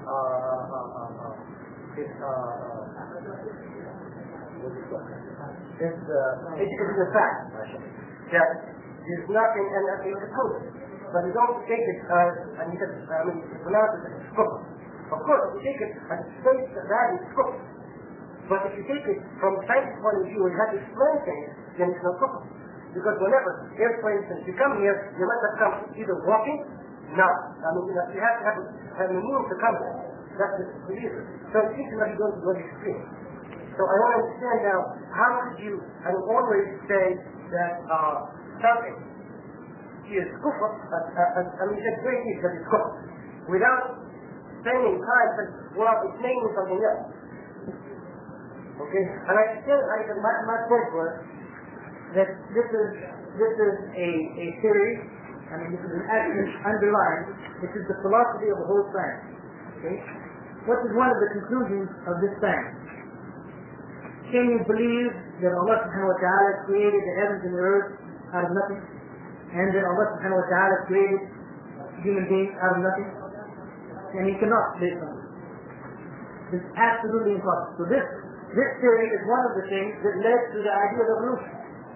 is a fact that there's nothing, and it's a proof. But you don't take it as, and you pronounce it as scope. Of course, if you take it as space value scope. But if you take it from a scientific point of view and you have to explain things, then it's not scope. Because whenever, if for instance, you come here, you must have come either walking, not. You have to have a means to come here. That's the reason. So it seems like you're going to go extreme. So I want to understand now, how could you, always say that something is kufr, it's great news that it's kufr, without spending time saying, well, it's naming something else. Okay? And my point was that this is a theory, this is an action underlying, which is the philosophy of the whole science. Okay? What is one of the conclusions of this science? Can you believe that Allah subhanahu wa ta'ala created the heavens and the earth out of nothing? And that Allah subhanahu wa ta'ala created human beings out of nothing? And you cannot based on this. It's absolutely impossible. So this theory is one of the things that led to the idea of evolution.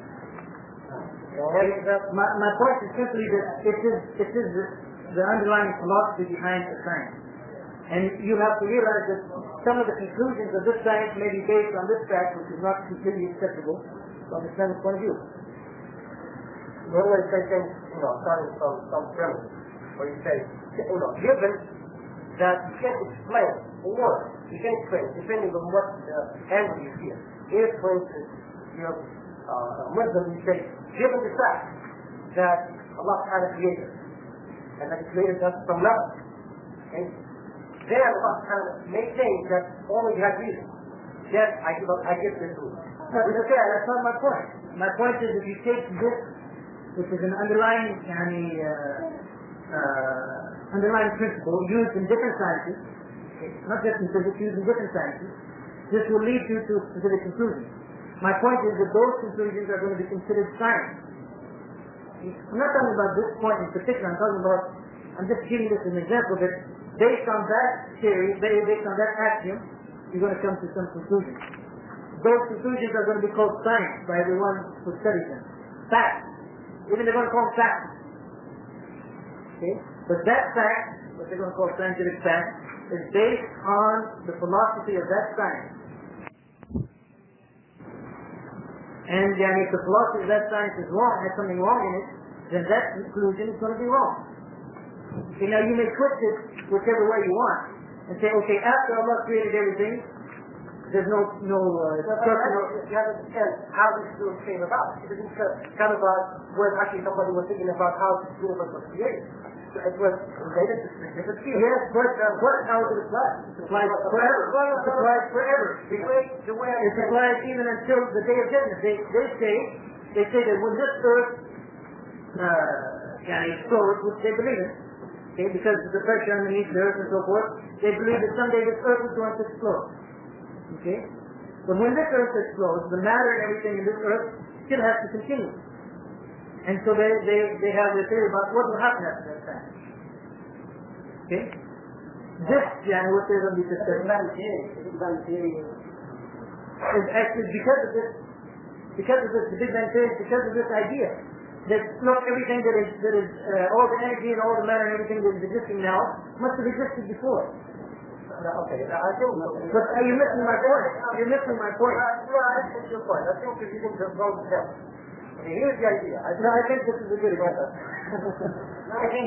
My point is simply that it is the underlying philosophy behind the science. And you have to realize that some of the conclusions of this science may be based on this fact, which is not completely acceptable from the science point of view. You always say things, starting from some premise, where you say, given that you can't explain, or you can explain, depending on what angle you see it. If, for instance, you're Muslim, you say, given the fact that Allah subhanahu created, and that He created us from nothing, okay? Then Allah subhanahu maintains that only has reason. Then I give this rule. Okay, that's not my point. My point is if you take this, which is an underlying principle used in different sciences, okay, not just in physics, used in different sciences, this will lead you to specific conclusions. My point is that those conclusions are going to be considered science. I'm not talking about this point in particular, I'm just giving this as an example that based on that theory, based on that axiom, you're going to come to some conclusions. Those conclusions are going to be called science by everyone who studies them. Facts. Even they're going to call them facts. Okay? But that fact, what they're going to call scientific fact, is based on the philosophy of that science. And if the philosophy of that science is wrong, has something wrong in it, then that conclusion is going to be wrong. Okay, now you may twist it whichever way you want, and say, okay, after Allah created everything, there's no you have to understand how this rule came about. It isn't kind of where actually somebody was thinking about how this universe was created. It was related to specific fields. Yes, but how does it apply? It applies forever. It applies forever. It applies even until the day of judgment. They say that when this earth explodes, which they believe in, okay, because of the pressure underneath the earth and so forth, they believe that someday this earth is going to explode. Okay? But when this earth explodes, the matter and everything in this earth still has to continue. And so they have their theory about what will happen after that time. Okay? This, what they're going to be discussing. Big Bang theory is actually because of this, the Big Bang theory, because of this idea. that not everything that is all the energy and all the matter and everything that is existing now must have existed before. Okay, I think... But you're missing my point. You're missing my point. No, I think your point. I think you're using the wrong term. Okay, here's the idea. I think this is a good example. I think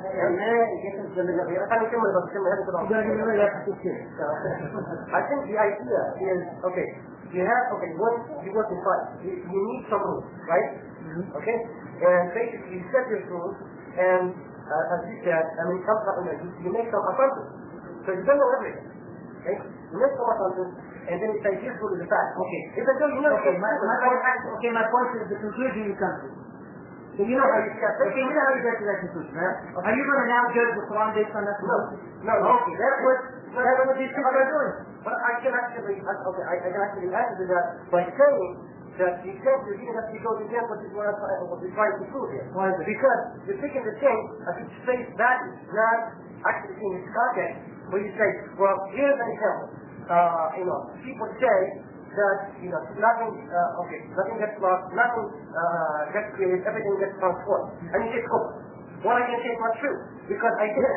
I think the idea is, okay, you work in five. You need some rules, right? Mm-hmm. Okay? And basically you set your rules and as you said, you make some assumptions. So you don't know everything. Okay? You make some assumptions and then you say this rule is a fact. Okay. Even though you know my point is the conclusion you come to. So you know how you get to that conclusion, right? Okay. Are you going to now judge the Quran based on that conclusion? No. Okay, that's what these people are doing. But I can actually answer to that by saying that you can't go against what we're trying to prove here. Why is it? Because you're taking the thing as its face value, not actually in its context, where you say, well, here's an example. People say that, nothing gets lost, nothing gets created, everything gets transformed. And you say, cool. What I can say is not true. Because I think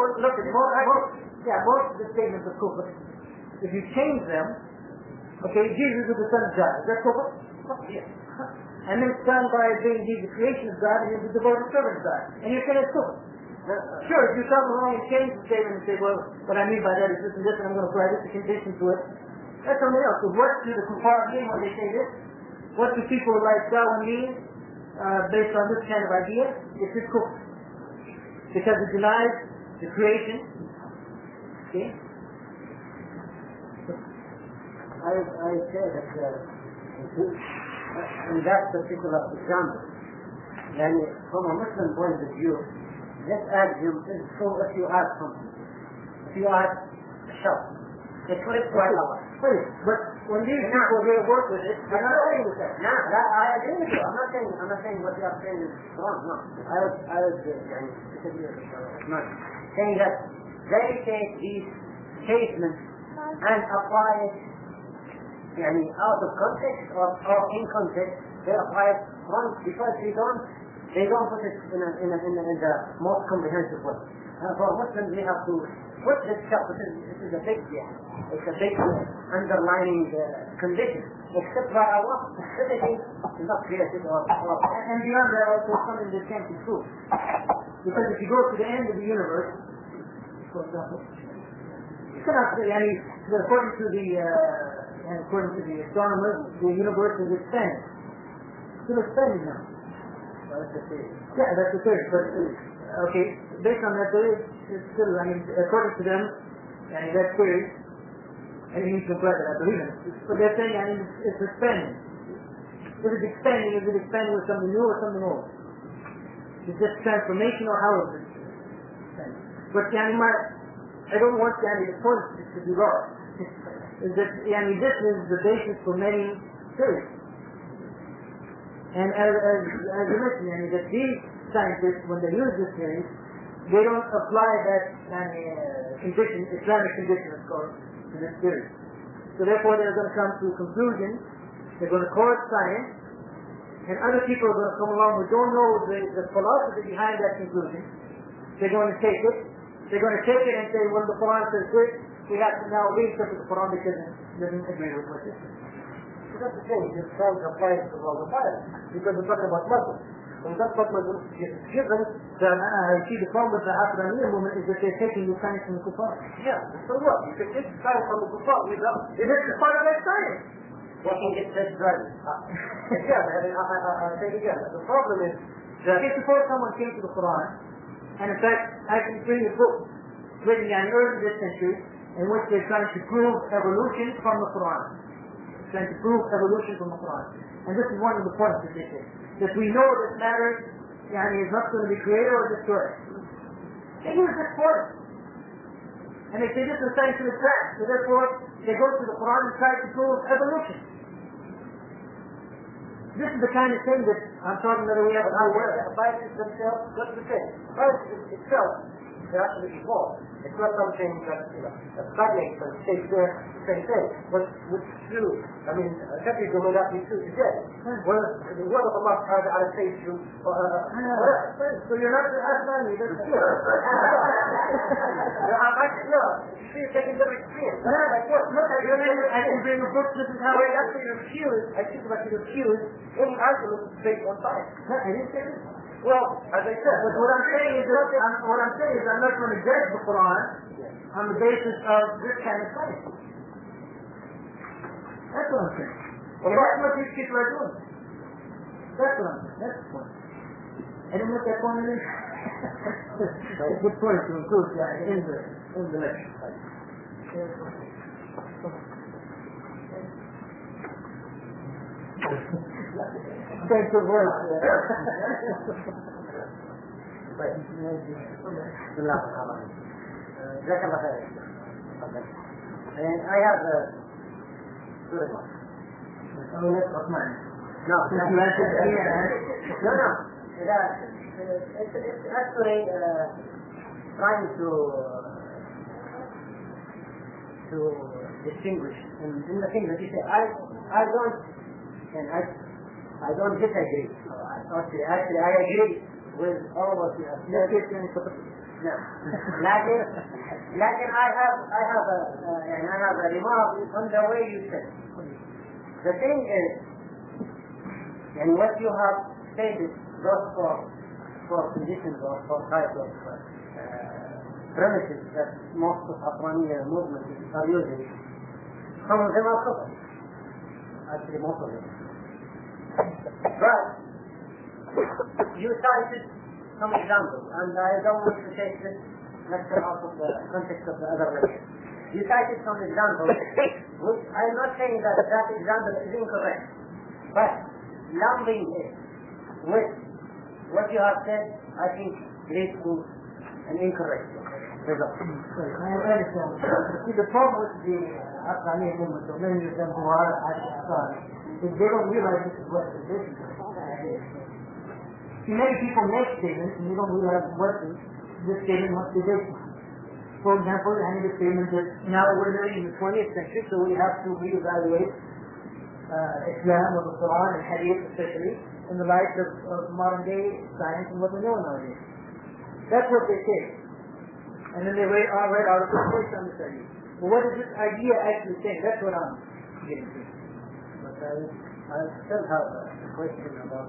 most of the statements are kufr. If you change them, okay, Jesus is the Son of God. Is that kufr? Yes. And then it's done by being the creation of God and he's the devoted servant of God. And you're saying it's kufr. Sure, if you come along and change the statement and say, well, what I mean by that is this and this, and I'm going to apply this condition to it, that's something else. So what do the kuffar mean when they say this? What do people like Darwin mean based on this kind of idea? It's just kufr. Because it denies the creation. Okay? I say that in that particular example, from a Muslim point of view, this argument is true if you add something. If you add a shop, it's what it's right over. But when these people here work with it, they're not agreeing with that. No, I agree with you. I'm not saying what you are saying is wrong. No, I was not saying that they take these statements and apply it out of context or in context. They apply it wrong because they don't put it in the most comprehensive way. For Muslims, we have to put this stuff. This is a big deal. It's a big underlining condition. Except by Allah, everything is not created or. And beyond that, also something that can't be true. Because if you go to the end of the universe, for example, you cannot say according to the astronomers, the universe is expanding. It's still expanding now. That's the theory. Yeah, that's the theory. But okay, based on that theory, it's still, according to them, that theory, and you need to apply that, I believe in it. But they're saying, it's expanding. Is it expanding with something new or something old? Is this transformation or how is it expanding? But I don't want the point to be wrong. Is that this is the basis for many theories. And as you mentioned, that these scientists, when they use this theory, they don't apply that condition, Islamic condition, of course, to this theory. So therefore, they're going to come to a conclusion. They're going to call it science, and other people are going to come along who don't know the philosophy behind that conclusion. They're going to take it. They're going to take it and say, well, the Quran says this. We have to now reinterpret the Quran because it doesn't agree with what this is. That's the thing, you're trying to apply it to the wrong environment. Because we're talking about Muslims. And that's what Muslims given that see the problem with the Afghani movement is that they're taking the science from the kuffar. Yeah, so what? You can take the science from the kuffar without... It is part of that science. What can get this right? I say it again. The problem is that... Okay, suppose someone came to the Quran, and in fact, I can bring a book written early this century, in which they're trying to prove evolution from the Quran. Trying to prove evolution from the Quran. And this is one of the points that they say. That we know that matter is not going to be created or destroyed. They use this point. And they say this is scientific fact. So therefore, they go to the Quran and try to prove evolution. This is the kind of thing that I'm talking about we have to be aware of. Scientists themselves, that's the thing. Scientists itself they're absolutely false. It's not something that, that stagnates and stays there the same thing. What's true, I mean, definitely will not be true today. Whereas the word of Allah Ta'ala says through, so you're not asking me this. No, you're taking different experience. I can bring a book, this is how I actually refuse, I think about you refuse any argument based on science. No, I didn't say this. Well, as I said, But what I'm saying is I'm not going to judge the Quran on the basis of this kind of science. That's what I'm saying. And that's what these people are doing. That's what I'm saying. That's the point. I didn't look at one of these. It's a good point to include that in the lecture. Thanks for voice. And I have a good one. Oh, that's not mine. No, Since you answered it here, no. It's actually trying to distinguish in the things that you say. I don't disagree. Actually, I agree with all what you have said. No. لكن I have a remark on the way you said. The thing is, and what you have stated goes for conditions or for type of premises that most of Afghani movements are using. Some of them are covered. Actually, most of them. But you cited some examples, and I don't want to take this lecture out of the context of the other lecture. You cited some examples, which I'm not saying that example is incorrect, but lumping it with what you have said, I think leads to an incorrect result. I understand. See, the problem with the Afghani movement, so many of them who are Afghani, is they don't realize this is what the business is. See, many people make statements and you don't realize what this statement must be based on. For example, I made a statement that now we're living in the 20th century, so we have to reevaluate Islam or the Quran and Hadith especially in the light of modern day science and what we know nowadays. That's what they say. And then they read articles based on this idea. But what is this idea actually saying? That's what I'm getting to. But I still have a question about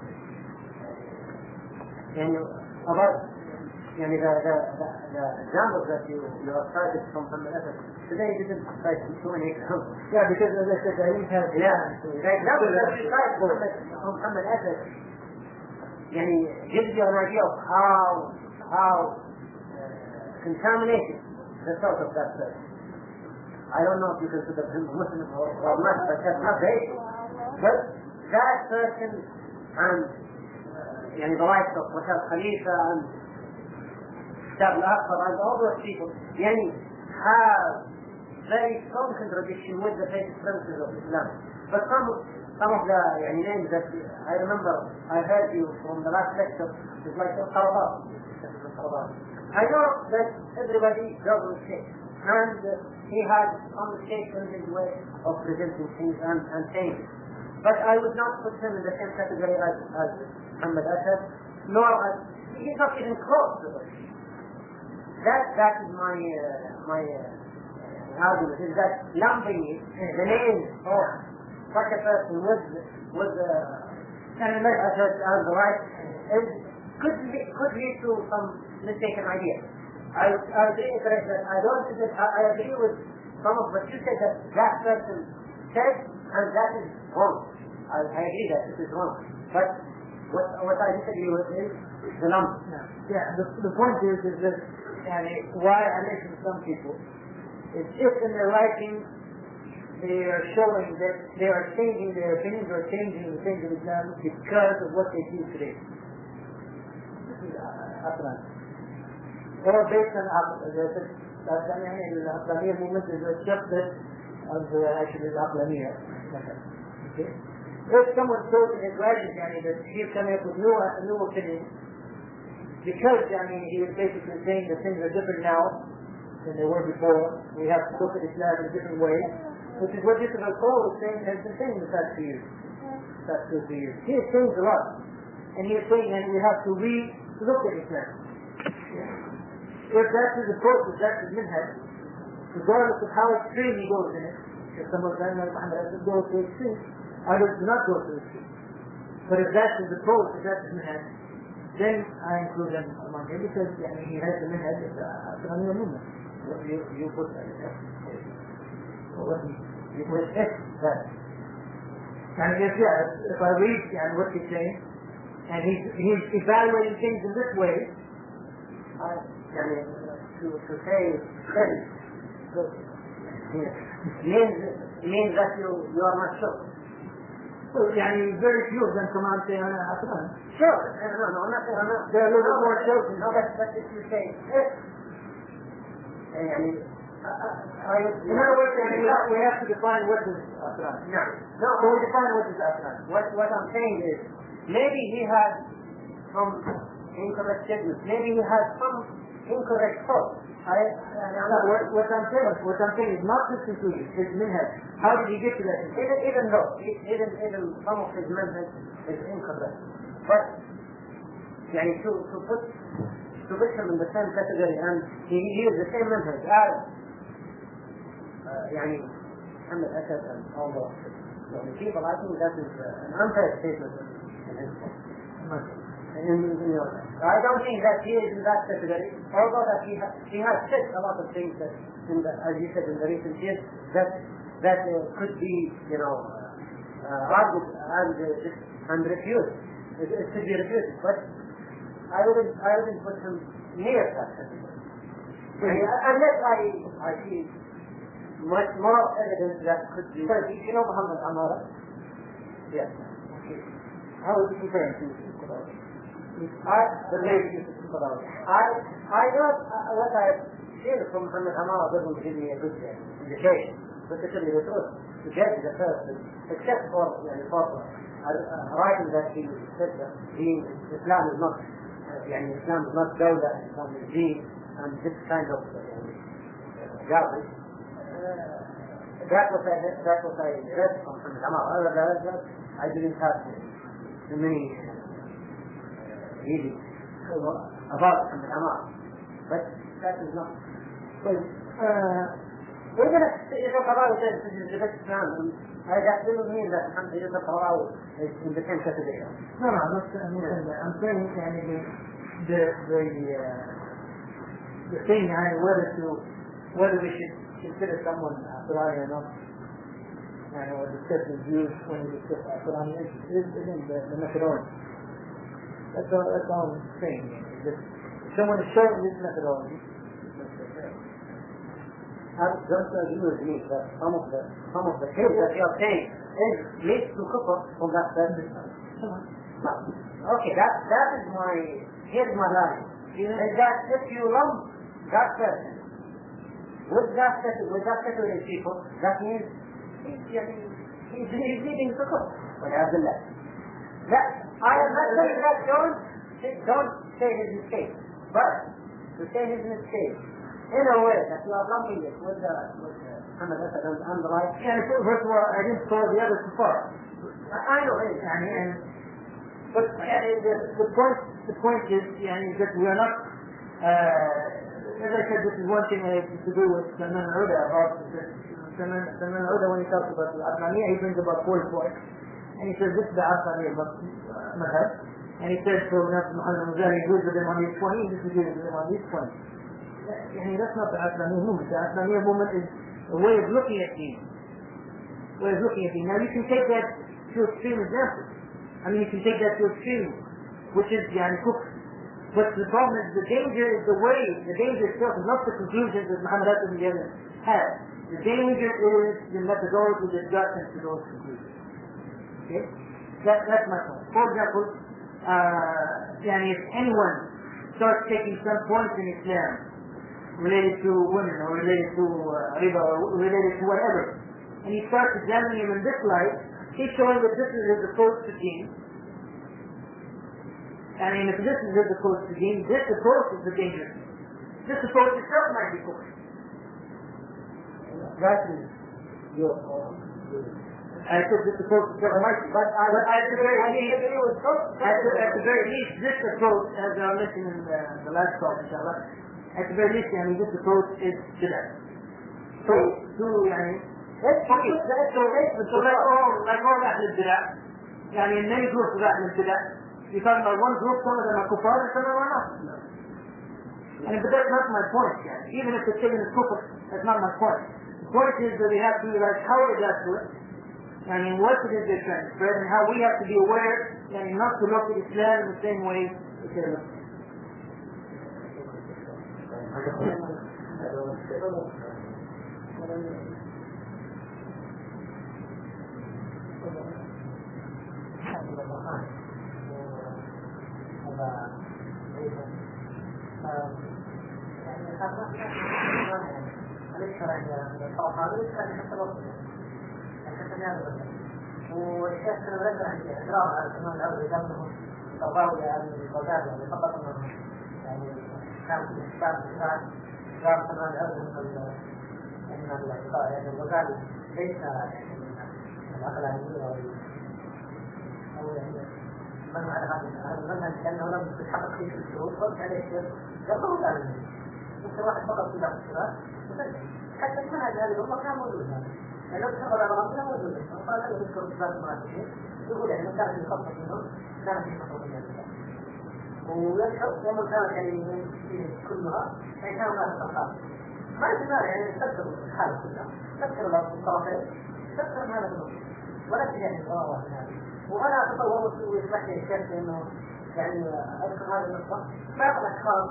the examples that you have cited from the effort. Today you didn't cite so many examples. Yeah, because as I said, I didn't have the examples that you cite from the effort gives you an idea of how contaminated the thought of that person. I don't know if you consider him Muslim or not, but that's not basic. But that person and the likes of Hotel Khalifa and Kitab al-Aqsa and all those people have very strong contradiction with the basic premises of Islam. But some of the names that I remember I heard you from the last lecture is like Al-Qarabah. I know that everybody does mistakes, and he had some mistakes in his way of presenting things and saying it. But I would not put him in the same category as Muhammad Asad, nor as he's not even close to it. That is my argument, is that lumping the name of such a person with Muhammad Asad as the right could lead to some mistaken ideas. I reiterate that I agree with some of what you said that person said, and that is wrong. I agree that it is wrong. But what I disagree with is the number. Yeah, the point is that why I mention some people is if in their writing they are showing that they are changing their opinions or changing the things of Islam because of what they do today. This is Afghan. Or based on the Afghani movement is a subset of actually the Afghaniya. Okay? If someone shows in his writing that he's coming up with new opinions because he was basically saying that things are different now than they were before. We have to look at Islam in a different way, which is what Yusuf al-Qawl was saying, has been saying the past 2 years. He has changed a lot. And he is saying that we have to look at Islam. If that's his approach, if that's his minhaj, regardless of how extreme he goes in it, if some of them, like Muhammad, goes to extreme, others do not go to extreme. But if that's his approach, if that's his minhaj, then I include him among him because he has the minhaj of the Asrani movement. You put that in there. You put it that. And if I read what he's saying, and he's evaluating things in this way, to say means that you are not sure. Well, very few of them come out and say, Asran. Sure. No, I'm not. They're a little bit more chosen. No, but if you say in other words, we have to define what is Asran. No. So we define what is Asran. What I'm saying is, maybe he has some incorrect statements. Maybe he has some incorrect thoughts. What I'm saying is not his conclusion, his minhaj. How did he get to that conclusion? Even though some of his minhaj is incorrect, but to put him in the same category, and he used the same minhaj as Muhammad Asad and all those people, I think that is an unfair statement in his book. I don't think that he is in that category, although that he has said a lot of things that, as you said in the recent years, that could be, argued and refused. It could be refused, but I wouldn't put him near that category. Unless I see much more evidence that could be. Sorry, do you know Muhammad Amara? Yes. Okay. How is he comparing to Yusuf Qadawi? I know what I've seen from Muhammad Amara doesn't give me a good indication, but to tell you the truth, to judge the person, except for writing that he said that Islam is not dawla, Islam is deen, and this kind of garbage. That's what I read from Amara. Other than that, I didn't have too many readings about Amara. But that is not. Well, even if Qadawi says this is the best Islam, that doesn't mean that Yusuf Qadawi is in the same category. No, I'm not saying that. I'm saying the thing whether we should consider someone Qurani or not, or discuss his views when we discuss Qurani is the methodology. That's all I'm saying. If someone is showing this methodology, don't agree with me that some of the things that you are saying leads to kufr from that person. Okay, here's my line. Is that if you lump that person with that category of people, that means he's leading to kufr. I am not saying that don't say his mistake, but to say his mistake in a way that you are lumping it with Muhammad Asad and the like. First of all, I didn't call the others kufar. I know it. But the point is that we are not. As I said, this is one thing I have to do with Salman al-Uda about Salman al-Uda when he talks about the Asraniya, he brings about 4 points. And he says this is the Asraniya madhab. And he says so Muhammad al-Muzari agrees with him on these 20, this agrees with him on these 20. That's not the Asraniya movement. The Asraniya movement is a way of looking at things. Now you can take that to extreme examples. You can take that to extreme, which is kufr. But the problem is the danger itself is not the conclusions that Muhammad Asad and the others had. The danger is the methodology that got them to those conclusions. Okay? That's my point. For example, if anyone starts taking some points in Islam related to women or related to riba or related to whatever, and he starts examining him in this light, he's showing that this is his approach to deen. And if this is the approach to gain, this approach is the dangerous. This approach itself might be kufr. That is your I said this approach itself might be, but at the very least, this approach, as I mentioned in the last talk, inshallah, at the very least, this approach is bid'ah. So like all Ahl al-Bid'ah, in many groups of Ahl al-Bid'ah, you're talking about one group, some of them are kuffar and some of them are not. But that's not my point. Even if the statement is kufr, that's not my point. The point is that we have to realize how they got to it, what it is they're trying to spread, and how we have to be aware, not to look at Islam in the same way as they look. والشيخ كان يرجع عن الاعتراض على الإمام الأول جنبهم الراوية عن الغزالي فقط أنه كان في الكتاب الإسلام قال الإمام الأول أن الغزالي ليس العقلانية أو من على هذا المنهج لأنه لم يتحقق فيه الشروط فرد عليه الشيخ يقول تعلمين مثل واحد فقط في بعض الشباب حتى المنهج هذه الأمة كان موجود لو تشغل على ربنا موجود قال له يذكر صفات المنافقين يقول كان في خطة منهم كان في خطة منهم ويشعر ومن كان كلها كان هناك خطأ ما يتمنى تذكر الحالة كلها تذكر الطرفين تذكر هذا الأمر ولا تجعل الضوابط هذه وأنا أتصور ويسمح لي الشيخ أنه أذكر هذه النقطة بعض الأشخاص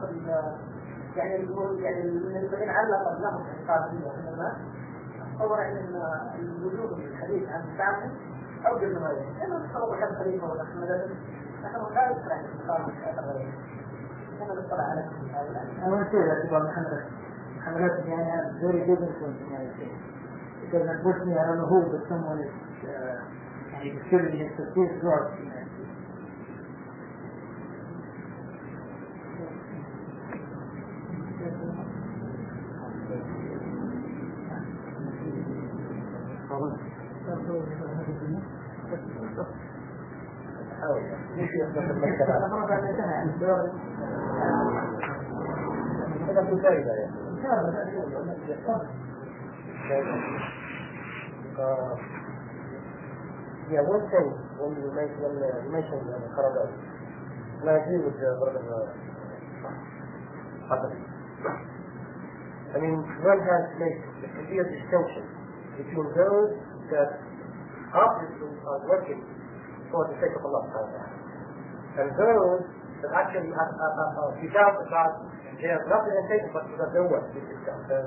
من الذين علق لهم القاضية إنما أتصور أن الوجود في الحديث عن التعامل أو بالنهاية لأنه تصور كم خليفة ولا مدرس نحن لا يسمع الإنسان الغير كما نطلع على هذا I want to say that about Muhammad has very big influence in United States. Because unfortunately, I don't know who, but someone is distributing his tafsir throughout the United States. one thing when you mentioned Qaradawi, and I agree with Brother Hassan. I mean, one has to make a clear distinction between those that obviously are working for the sake of Allah and those that actually have doubt about they have nothing in faith but because they work with itself. I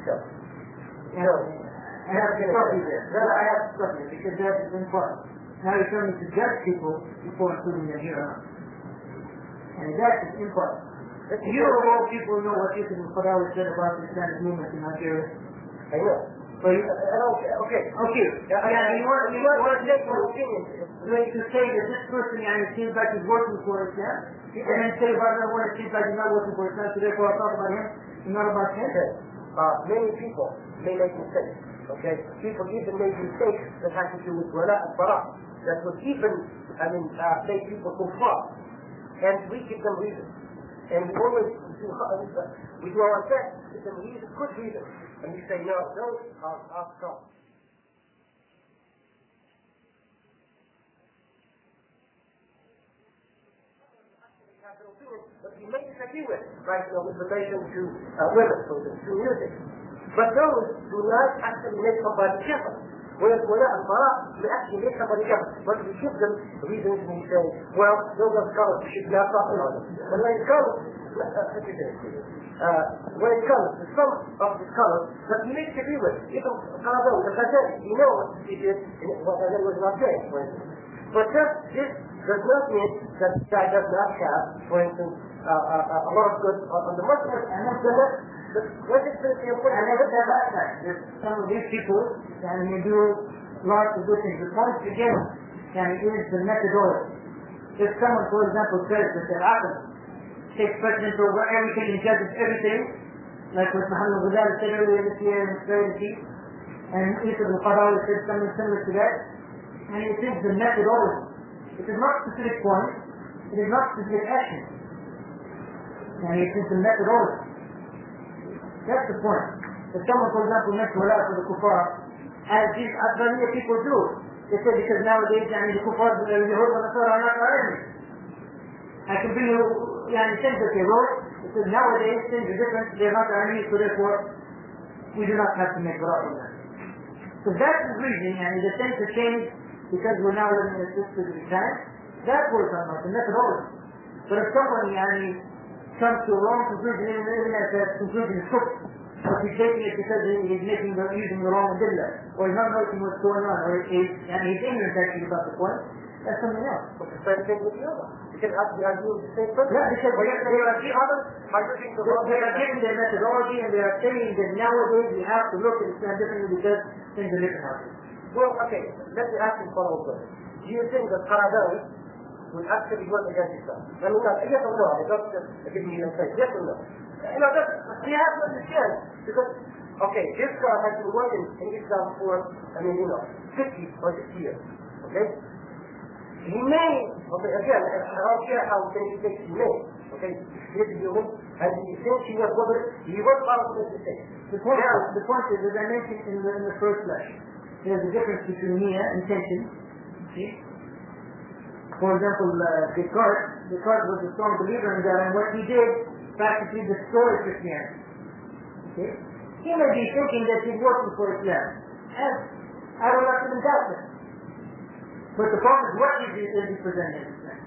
have to stop you there. I have to stop you because that is important. Now you're trying to judge people before including them here. And that is important. You of all people know what Yusuf al-Qaradawi said about the Islamic movement in Nigeria. I know. So you, okay. You want to take your opinion. To say that this person seems like he's working for Islam, and then say about another one it seems like he's not working for Islam, so therefore I'll talk about him and not about him. Many people may make mistakes. Okay? People even make mistakes that have to do with wala and bara. That would even, make people kuffar. And we give them reasons. And we always we do our best to give them reasons, good reasons. And we say, no, those are strong. But we may disagree with, right, with relation to women, to music. But those do not actually make somebody different. Whereas wala and bara, we actually make somebody different. But we give them reasons and we say, well, those are scholars, we should not talk about them. But when it comes to some of the scholars that we may disagree with, even Qaradawi, as I said, we know what he did and what I was not saying, for instance. But this does not mean that the guy does not have, for instance, a lot of good on the Muslims. And what is the important? And that some of these people, they do lots of good things. But once again, it is the methodology. if someone, for example, says that the aql takes precedence over everything and judges everything, like what Muhammad Ghazali said earlier this year in his strategy, and Yusuf al-Qadawi said something similar to that, and he thinks the methodology. It is not specific point, it is not specific action. And he thinks the methodology. That's the point. If someone, for example, makes wala for the kuffar, as these Afghaniya people do, they say because nowadays the kuffar, the Yahud and Nasara are not our enemies. I can bring you things that they wrote. It says nowadays things are different, they're not our enemies, so therefore we do not have to make wala for them. So that's the reason, the things have changed because we're now living in a specific time. That's what we're talking about, the methodology. But if someone comes to a wrong conclusion, even if that conclusion is cooked, but he's taking it because he's using the wrong adilla, or he's not noticing what's going on, or he's ignorant actually about the point, that's something else. But the same thing with the other. You can argue with the same person. Yeah, because they are giving their methodology and they are saying that nowadays we have to look at Islam differently because things are different nowadays. Well, okay, let me ask you one more question. Do you think that Qaradawi will actually work against Islam? I mean, yes or no? I don't give me an answer. Yes or no? We have to understand. Because, okay, this guy has been working in Islam for, 50 or 60 years. Okay? He may, okay, again, I don't care how many mistakes he made. Okay? He's a human, and he thinks he was good, he was part of the mistake. The point is, as I mentioned in the first lesson, there's a difference between niyyah and intention. See? For example, Descartes was a strong believer in that, and what he did practically destroyed Christianity. Okay? He may be thinking that he's working for Islam, and I will not even doubt that. But the problem is what is he presenting in Islam?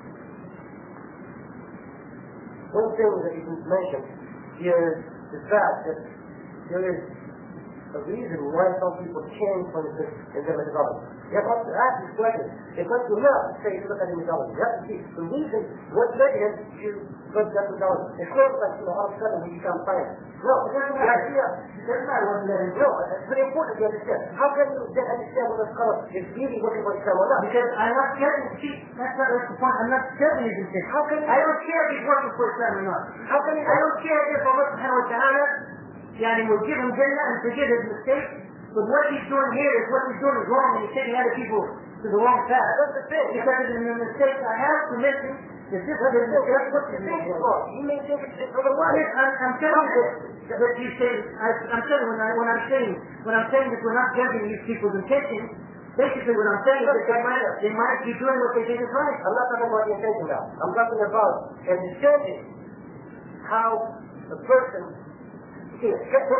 One thing that you mentioned here is the fact that there is a reason why some people change from in their methodology. You have to ask this question. It's not enough to say look at the methodology. You have to see the reason what led him to look at that methodology. It's not like all of a sudden we become science. No, the idea doesn't matter what led him. No, it's very important to understand. How can you then understand whether scholar is really working for Islam or not? Because I'm not judging. See, that's the point. I'm not judging his intent. How can you? I don't care if he's working for Islam or not. How can you? I don't care if Allah subhanahu wa ta'ala will give him Jannah and forgive his mistakes. But what he's doing here is what he's doing is wrong, and he's taking other people to the wrong path. That's the thing. Because in the mistakes I have to mention that this is the mistake. What you think is wrong. You may think it's otherwise. I'm telling you that you say. I'm telling you when I'm saying that we're not judging these people's intentions. Basically, what I'm saying is that they might be doing what they think is right. I'm not talking about the intention now. I'm talking about understanding how a person. I began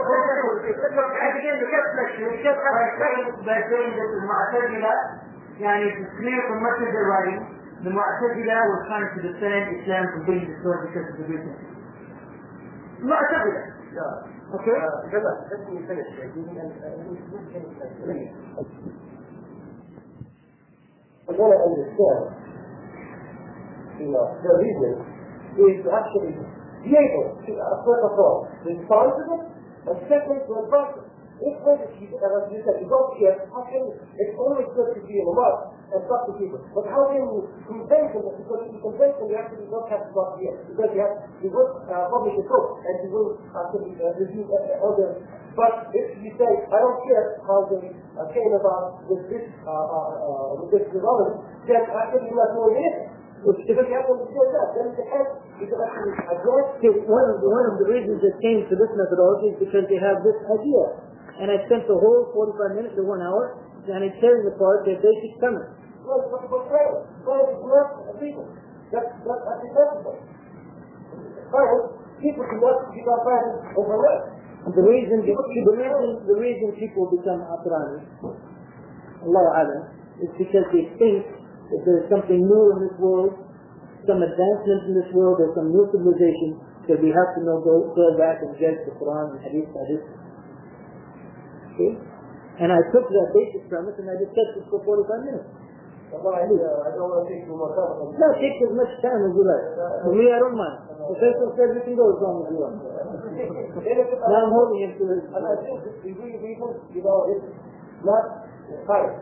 the first lecture by saying that the Mu'tazila, it's clear from much of their writing, the Mu'tazila were trying to defend Islam from being destroyed because of the weakness. Mu'tazila. Okay? Let me finish. I want to understand, the reason is to actually be able to, first of all, respond to it, and second, to advance it. If, as you said, you don't care, how can you? It's always good to be in the mosque and talk to people. But how can you convince them? Because if you convince them, you actually don't have to talk here. Because you will publish a book, and you will actually review other. But if you say, I don't care how they came about with this development, then actually you're not doing anything. If you have to understand that, then the head is actually addressed. One of the reasons it came to this methodology is because they have this idea. And I spent the whole 45 minutes or 1 hour tearing apart their basic premise. Well, it's about prayer. Prayer is not a people. That's necessary. Prayer, people do not become prayers overnight. The reason people become Atrani, Allah Alam, is because they think that there's something new in this world, some advancement in this world, or some new civilization, that we have to go back and judge the Quran and Hadith by this. Okay? And I took that basic premise and I discussed it for 45 minutes. I don't want to take too much time. No, take as much time as you like. For me, I don't mind. Professor said we can go as long as you want. Now I'm holding him to this. And I think the reason, it's not science.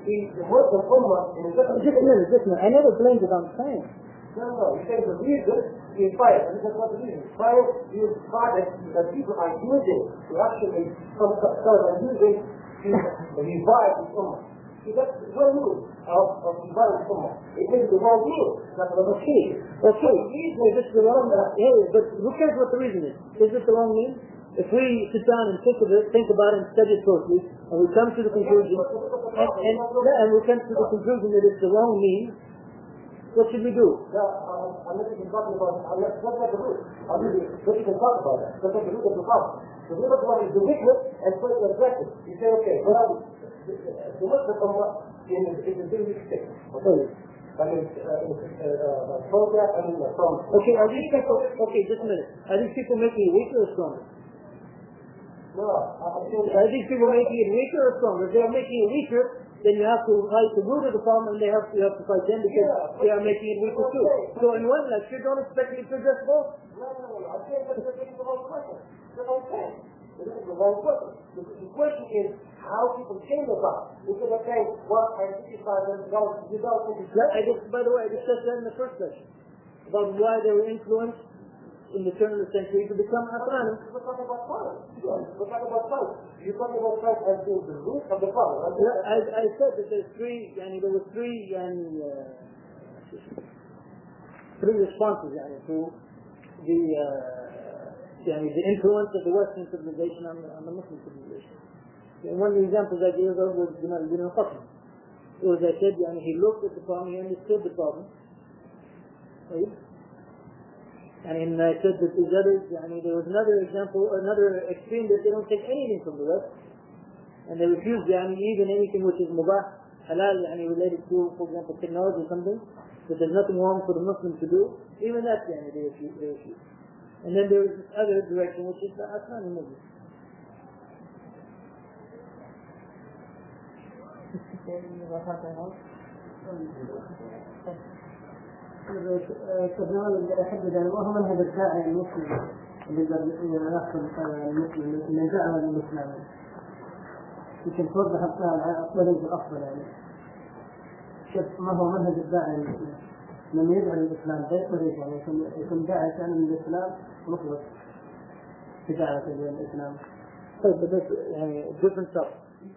the Muslim Ummah in the Just a minute. I never blamed it on science. No, you say the reason is fire. This is not the reason. Fire is product that people are using to actually are using to revive the Ummah. See, that's one meaning of revive the Ummah. It is the wrong meaning. That's the wrong meaning. Okay, this is the wrong hey, but who cares what the reason is? Is it the wrong meaning? If we sit down and think about it and study it closely, and we come to the conclusion, and we come to the conclusion that it's the wrong meaning, what should we do? I'm not even talking about that's not the root. I'll give you what you can talk about that. That's not the root of the problem. The root of the problem is the weakness and first address it. You say, okay, well, the Muslim Ummah is a very weak state. Okay. Photograph, okay, are these people, okay, just a minute. Are these people making it weaker or stronger? No, are these people making it weaker or stronger? If they are making it weaker, then you have to fight the root of the problem, and you have to fight them because they are making it weaker too. So in one lecture, don't expect me to address both. No. I can't just get the wrong question. That's what I'm saying. This is the wrong question. The question is how people change the problem. Instead of saying, well, I criticize them, you don't think it's by the way, I discussed that in the first lecture about why they were influenced in the turn of the century to become Afghans. We're talking about science. We're talking about science. You're talking about science as being the root of the problem. I said that there were three responses to the influence of the Western civilization on the Muslim civilization. And one of the examples I gave was Jamal ibn al-Qasm. It was, I said, he looked at the problem, he understood the problem. Right? And I said that these others, there was another example, another extreme that they don't take anything from the West. And they refuse even anything which is mubah, halal, related to, for example, technology or something, that there's nothing wrong for the Muslim to do. Even that, they refuse. And then there is this other direction, which is the Afghani movement. التجربة اللي أحدد وهو منهج الداعي المسلم اللي يأخذ المسلم من دعوة للإسلام يمكن توضح الطريق الأفضل ما هو منهج الداعي المسلم لما يدعو للإسلام غير طريق يكون داعي كان من الإسلام مخلص في دعوة للإسلام. طيب بس different stuff.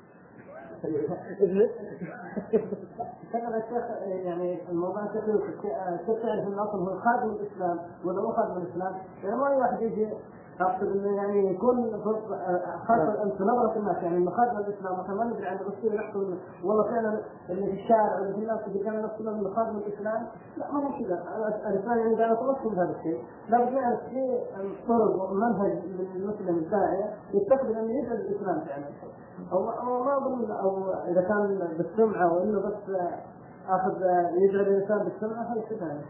كما الشيخ الموضوع الشيخ كيف تعرف ان اصلا هو خادم الاسلام ولا مو خادم الاسلام؟ ما اي واحد يجي اقصد انه يكون خاصه انت نظره الناس انه خادم الاسلام مثلا ما ندري عن الرسول يحكم والله فعلا اللي في الشارع اللي في الناس اللي كانوا يقولون انه خادم الاسلام لا ما هو كذا. الانسان قاعد يتوصل بهذا الشيء لابد يعرف في طرق ومنهج للمسلم الداعيه يستخدم انه يدعو الاسلام أو ما أظن أو إذا كان بالسمعة وإنه بس أخذ يجعل الإنسان بالسمعة هذا شيء ثاني.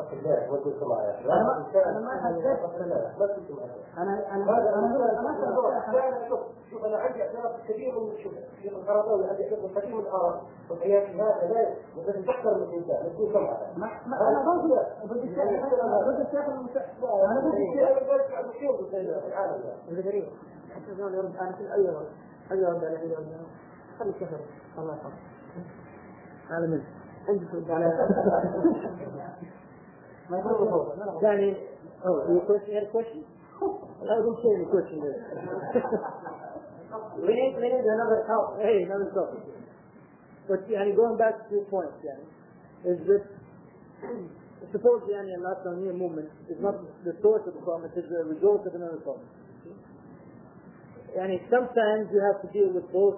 أنا ما حددت. شوف أنا عندي اعتراف كثير من الشبه في القرضاوي عندي اعتراف كثير من الآراء والحياة في هذا لا يمكن تحترم الإنسان يكون سمعة. أنا ضد الشيخ أنا ضد الشيخ. حتى زمان يرد أنا في أي رد على أي رد خلي كفر الله يحفظ على من عندي فرد على ما يقول يعني your question I don't say any question there. we need another talk. Hey, another topic. But going back to your point, is that suppose the Al-Nasraniya movement is not the source of the problem, it is the result of another problem. Sometimes you have to deal with both.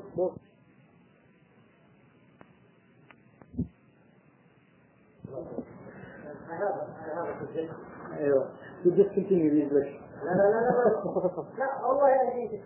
I have a suggestion. You just continue these lectures. لا والله يجيك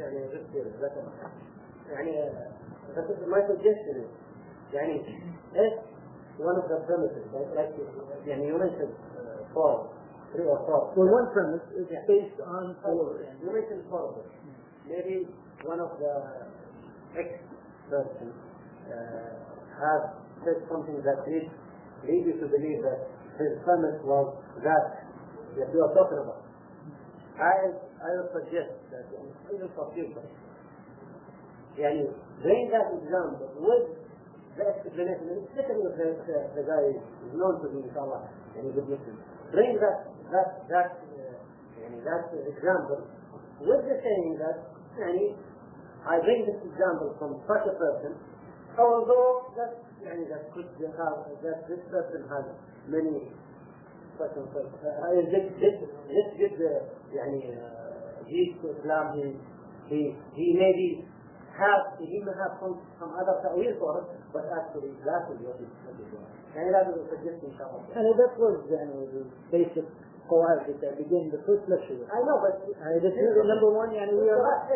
my suggestion is if one of the premises you mentioned 3 or 4. Well, one premise is based on 4. You mentioned 4 of them. Maybe one of the ex-persons has said something that leads you to believe that his premise was that you are talking about. I would suggest that even for future, bring that example with the explanation, especially if the guy is known to be, inshallah, and a good Muslim. Bring that example with the saying that, I bring this example from such a person, although that could have, that this person has many such and such. This did he's Islam, he may have some other ta'wil for it, but actually that is what is doing. That is a suggestion, inshallah. And that was the basic قواعد that begin the first lecture. I know, but this is number one. We are not.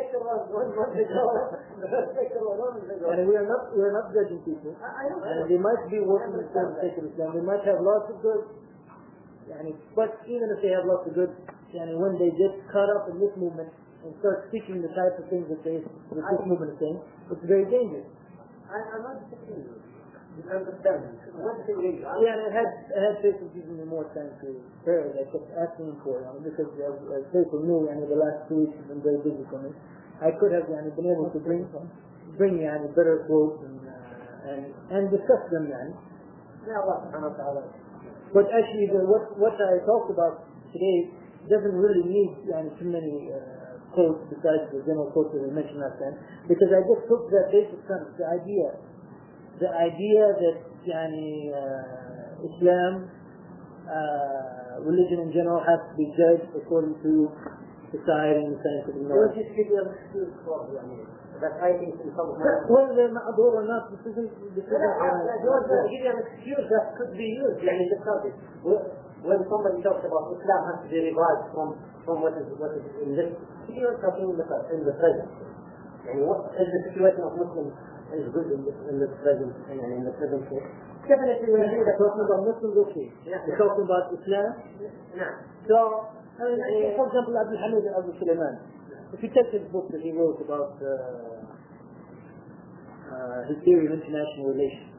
We are not judging people. And they might be working in the sake of Islam. They might have lots of good. But even if they have lots of good, when they get caught up in this movement and start speaking the type of things that this movement is saying, it's very dangerous. I'm not disagreeing with you. Understand. I had people giving me more time to pray. I kept asking for because as people knew, the last 2 weeks have been very busy for me. I could have been able to bring better quotes and discuss them But actually, what I talked about today doesn't really need too many quotes besides the general quotes that we mentioned last time, because I just took that basic premise, the idea that Islam, religion in general, has to be judged according to society and scientific knowledge. Just give you an excuse for that I think in some way. Well, they're not or not. This isn't. Give you an excuse that could be used in the subject. When somebody talks about Islam has to be revised from what is in this, you are talking in the present. What is the situation of Muslims is good in the present in the present case? Definitely we're talking about Muslims, okay. Yeah. We're talking about Islam. Yeah. So, for example, Abdul Hamid Abu Sulaiman, if you take his book that he wrote about his theory of international relations,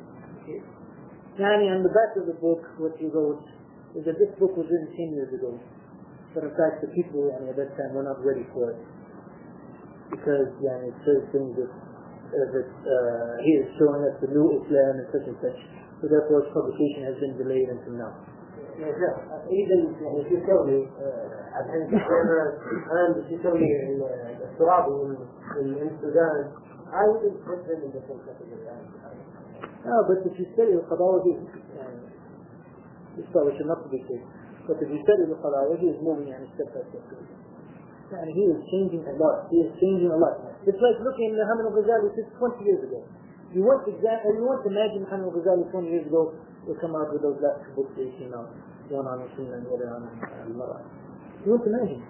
on the back of the book, what he wrote is that this book was written 10 years ago. But in fact, the people at that time were not ready for it. Because it says things that he is showing us the new Islam and such and such. So therefore its publication has been delayed until now. Even if you tell me and if you tell me Surabi in Sudan, I wouldn't put them in the same category. No, but if you study the Qadawi, this probably should not be the case. But if you study the Qadawi, he is moving step by step. He is changing a lot. It's like looking at Muhammad al-Ghazali 20 years ago. You want to imagine Muhammad al-Ghazali 20 years ago will come out with those last books that came out, one on Sunnah and the other on Al-Marah. You want to imagine.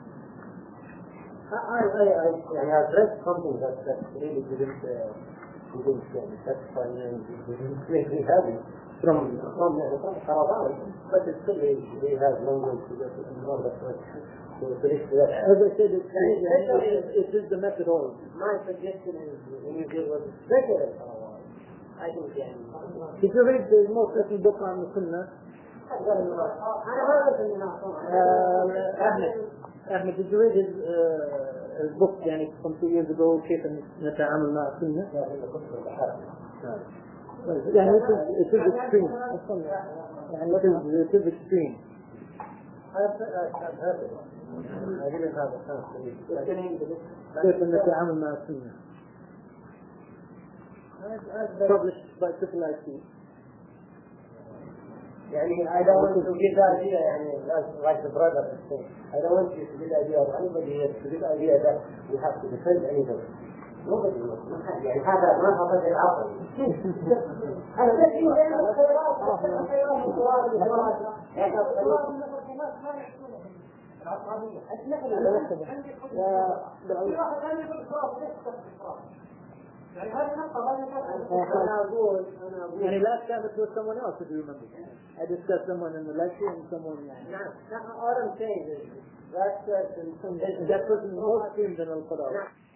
I've read something that really didn't satisfy me and didn't make me happy from Qaradawi, but it's still they have long ways to go and all that. As I said, it is the methodology. My suggestion is when you deal with better Qaradawi, I think if you read the most recent book on the Sunnah, Ahmed, did you read his book from 2 years ago, كيف نتعامل مع السنة؟ it is extreme. It is extreme. I didn't have a chance to read it. كيف نتعامل مع السنة؟ Published by Triple IC. I don't want to give the idea, like the brother is saying. I don't want you to give the idea of anybody here to give the idea that we have to defend anybody. Nobody will. هذا ما خطر العقل. أنا last time it was someone else, if you remember. I discussed someone in the lecture and someone. All I'm saying is that person is more extreme than Al-Qadawi.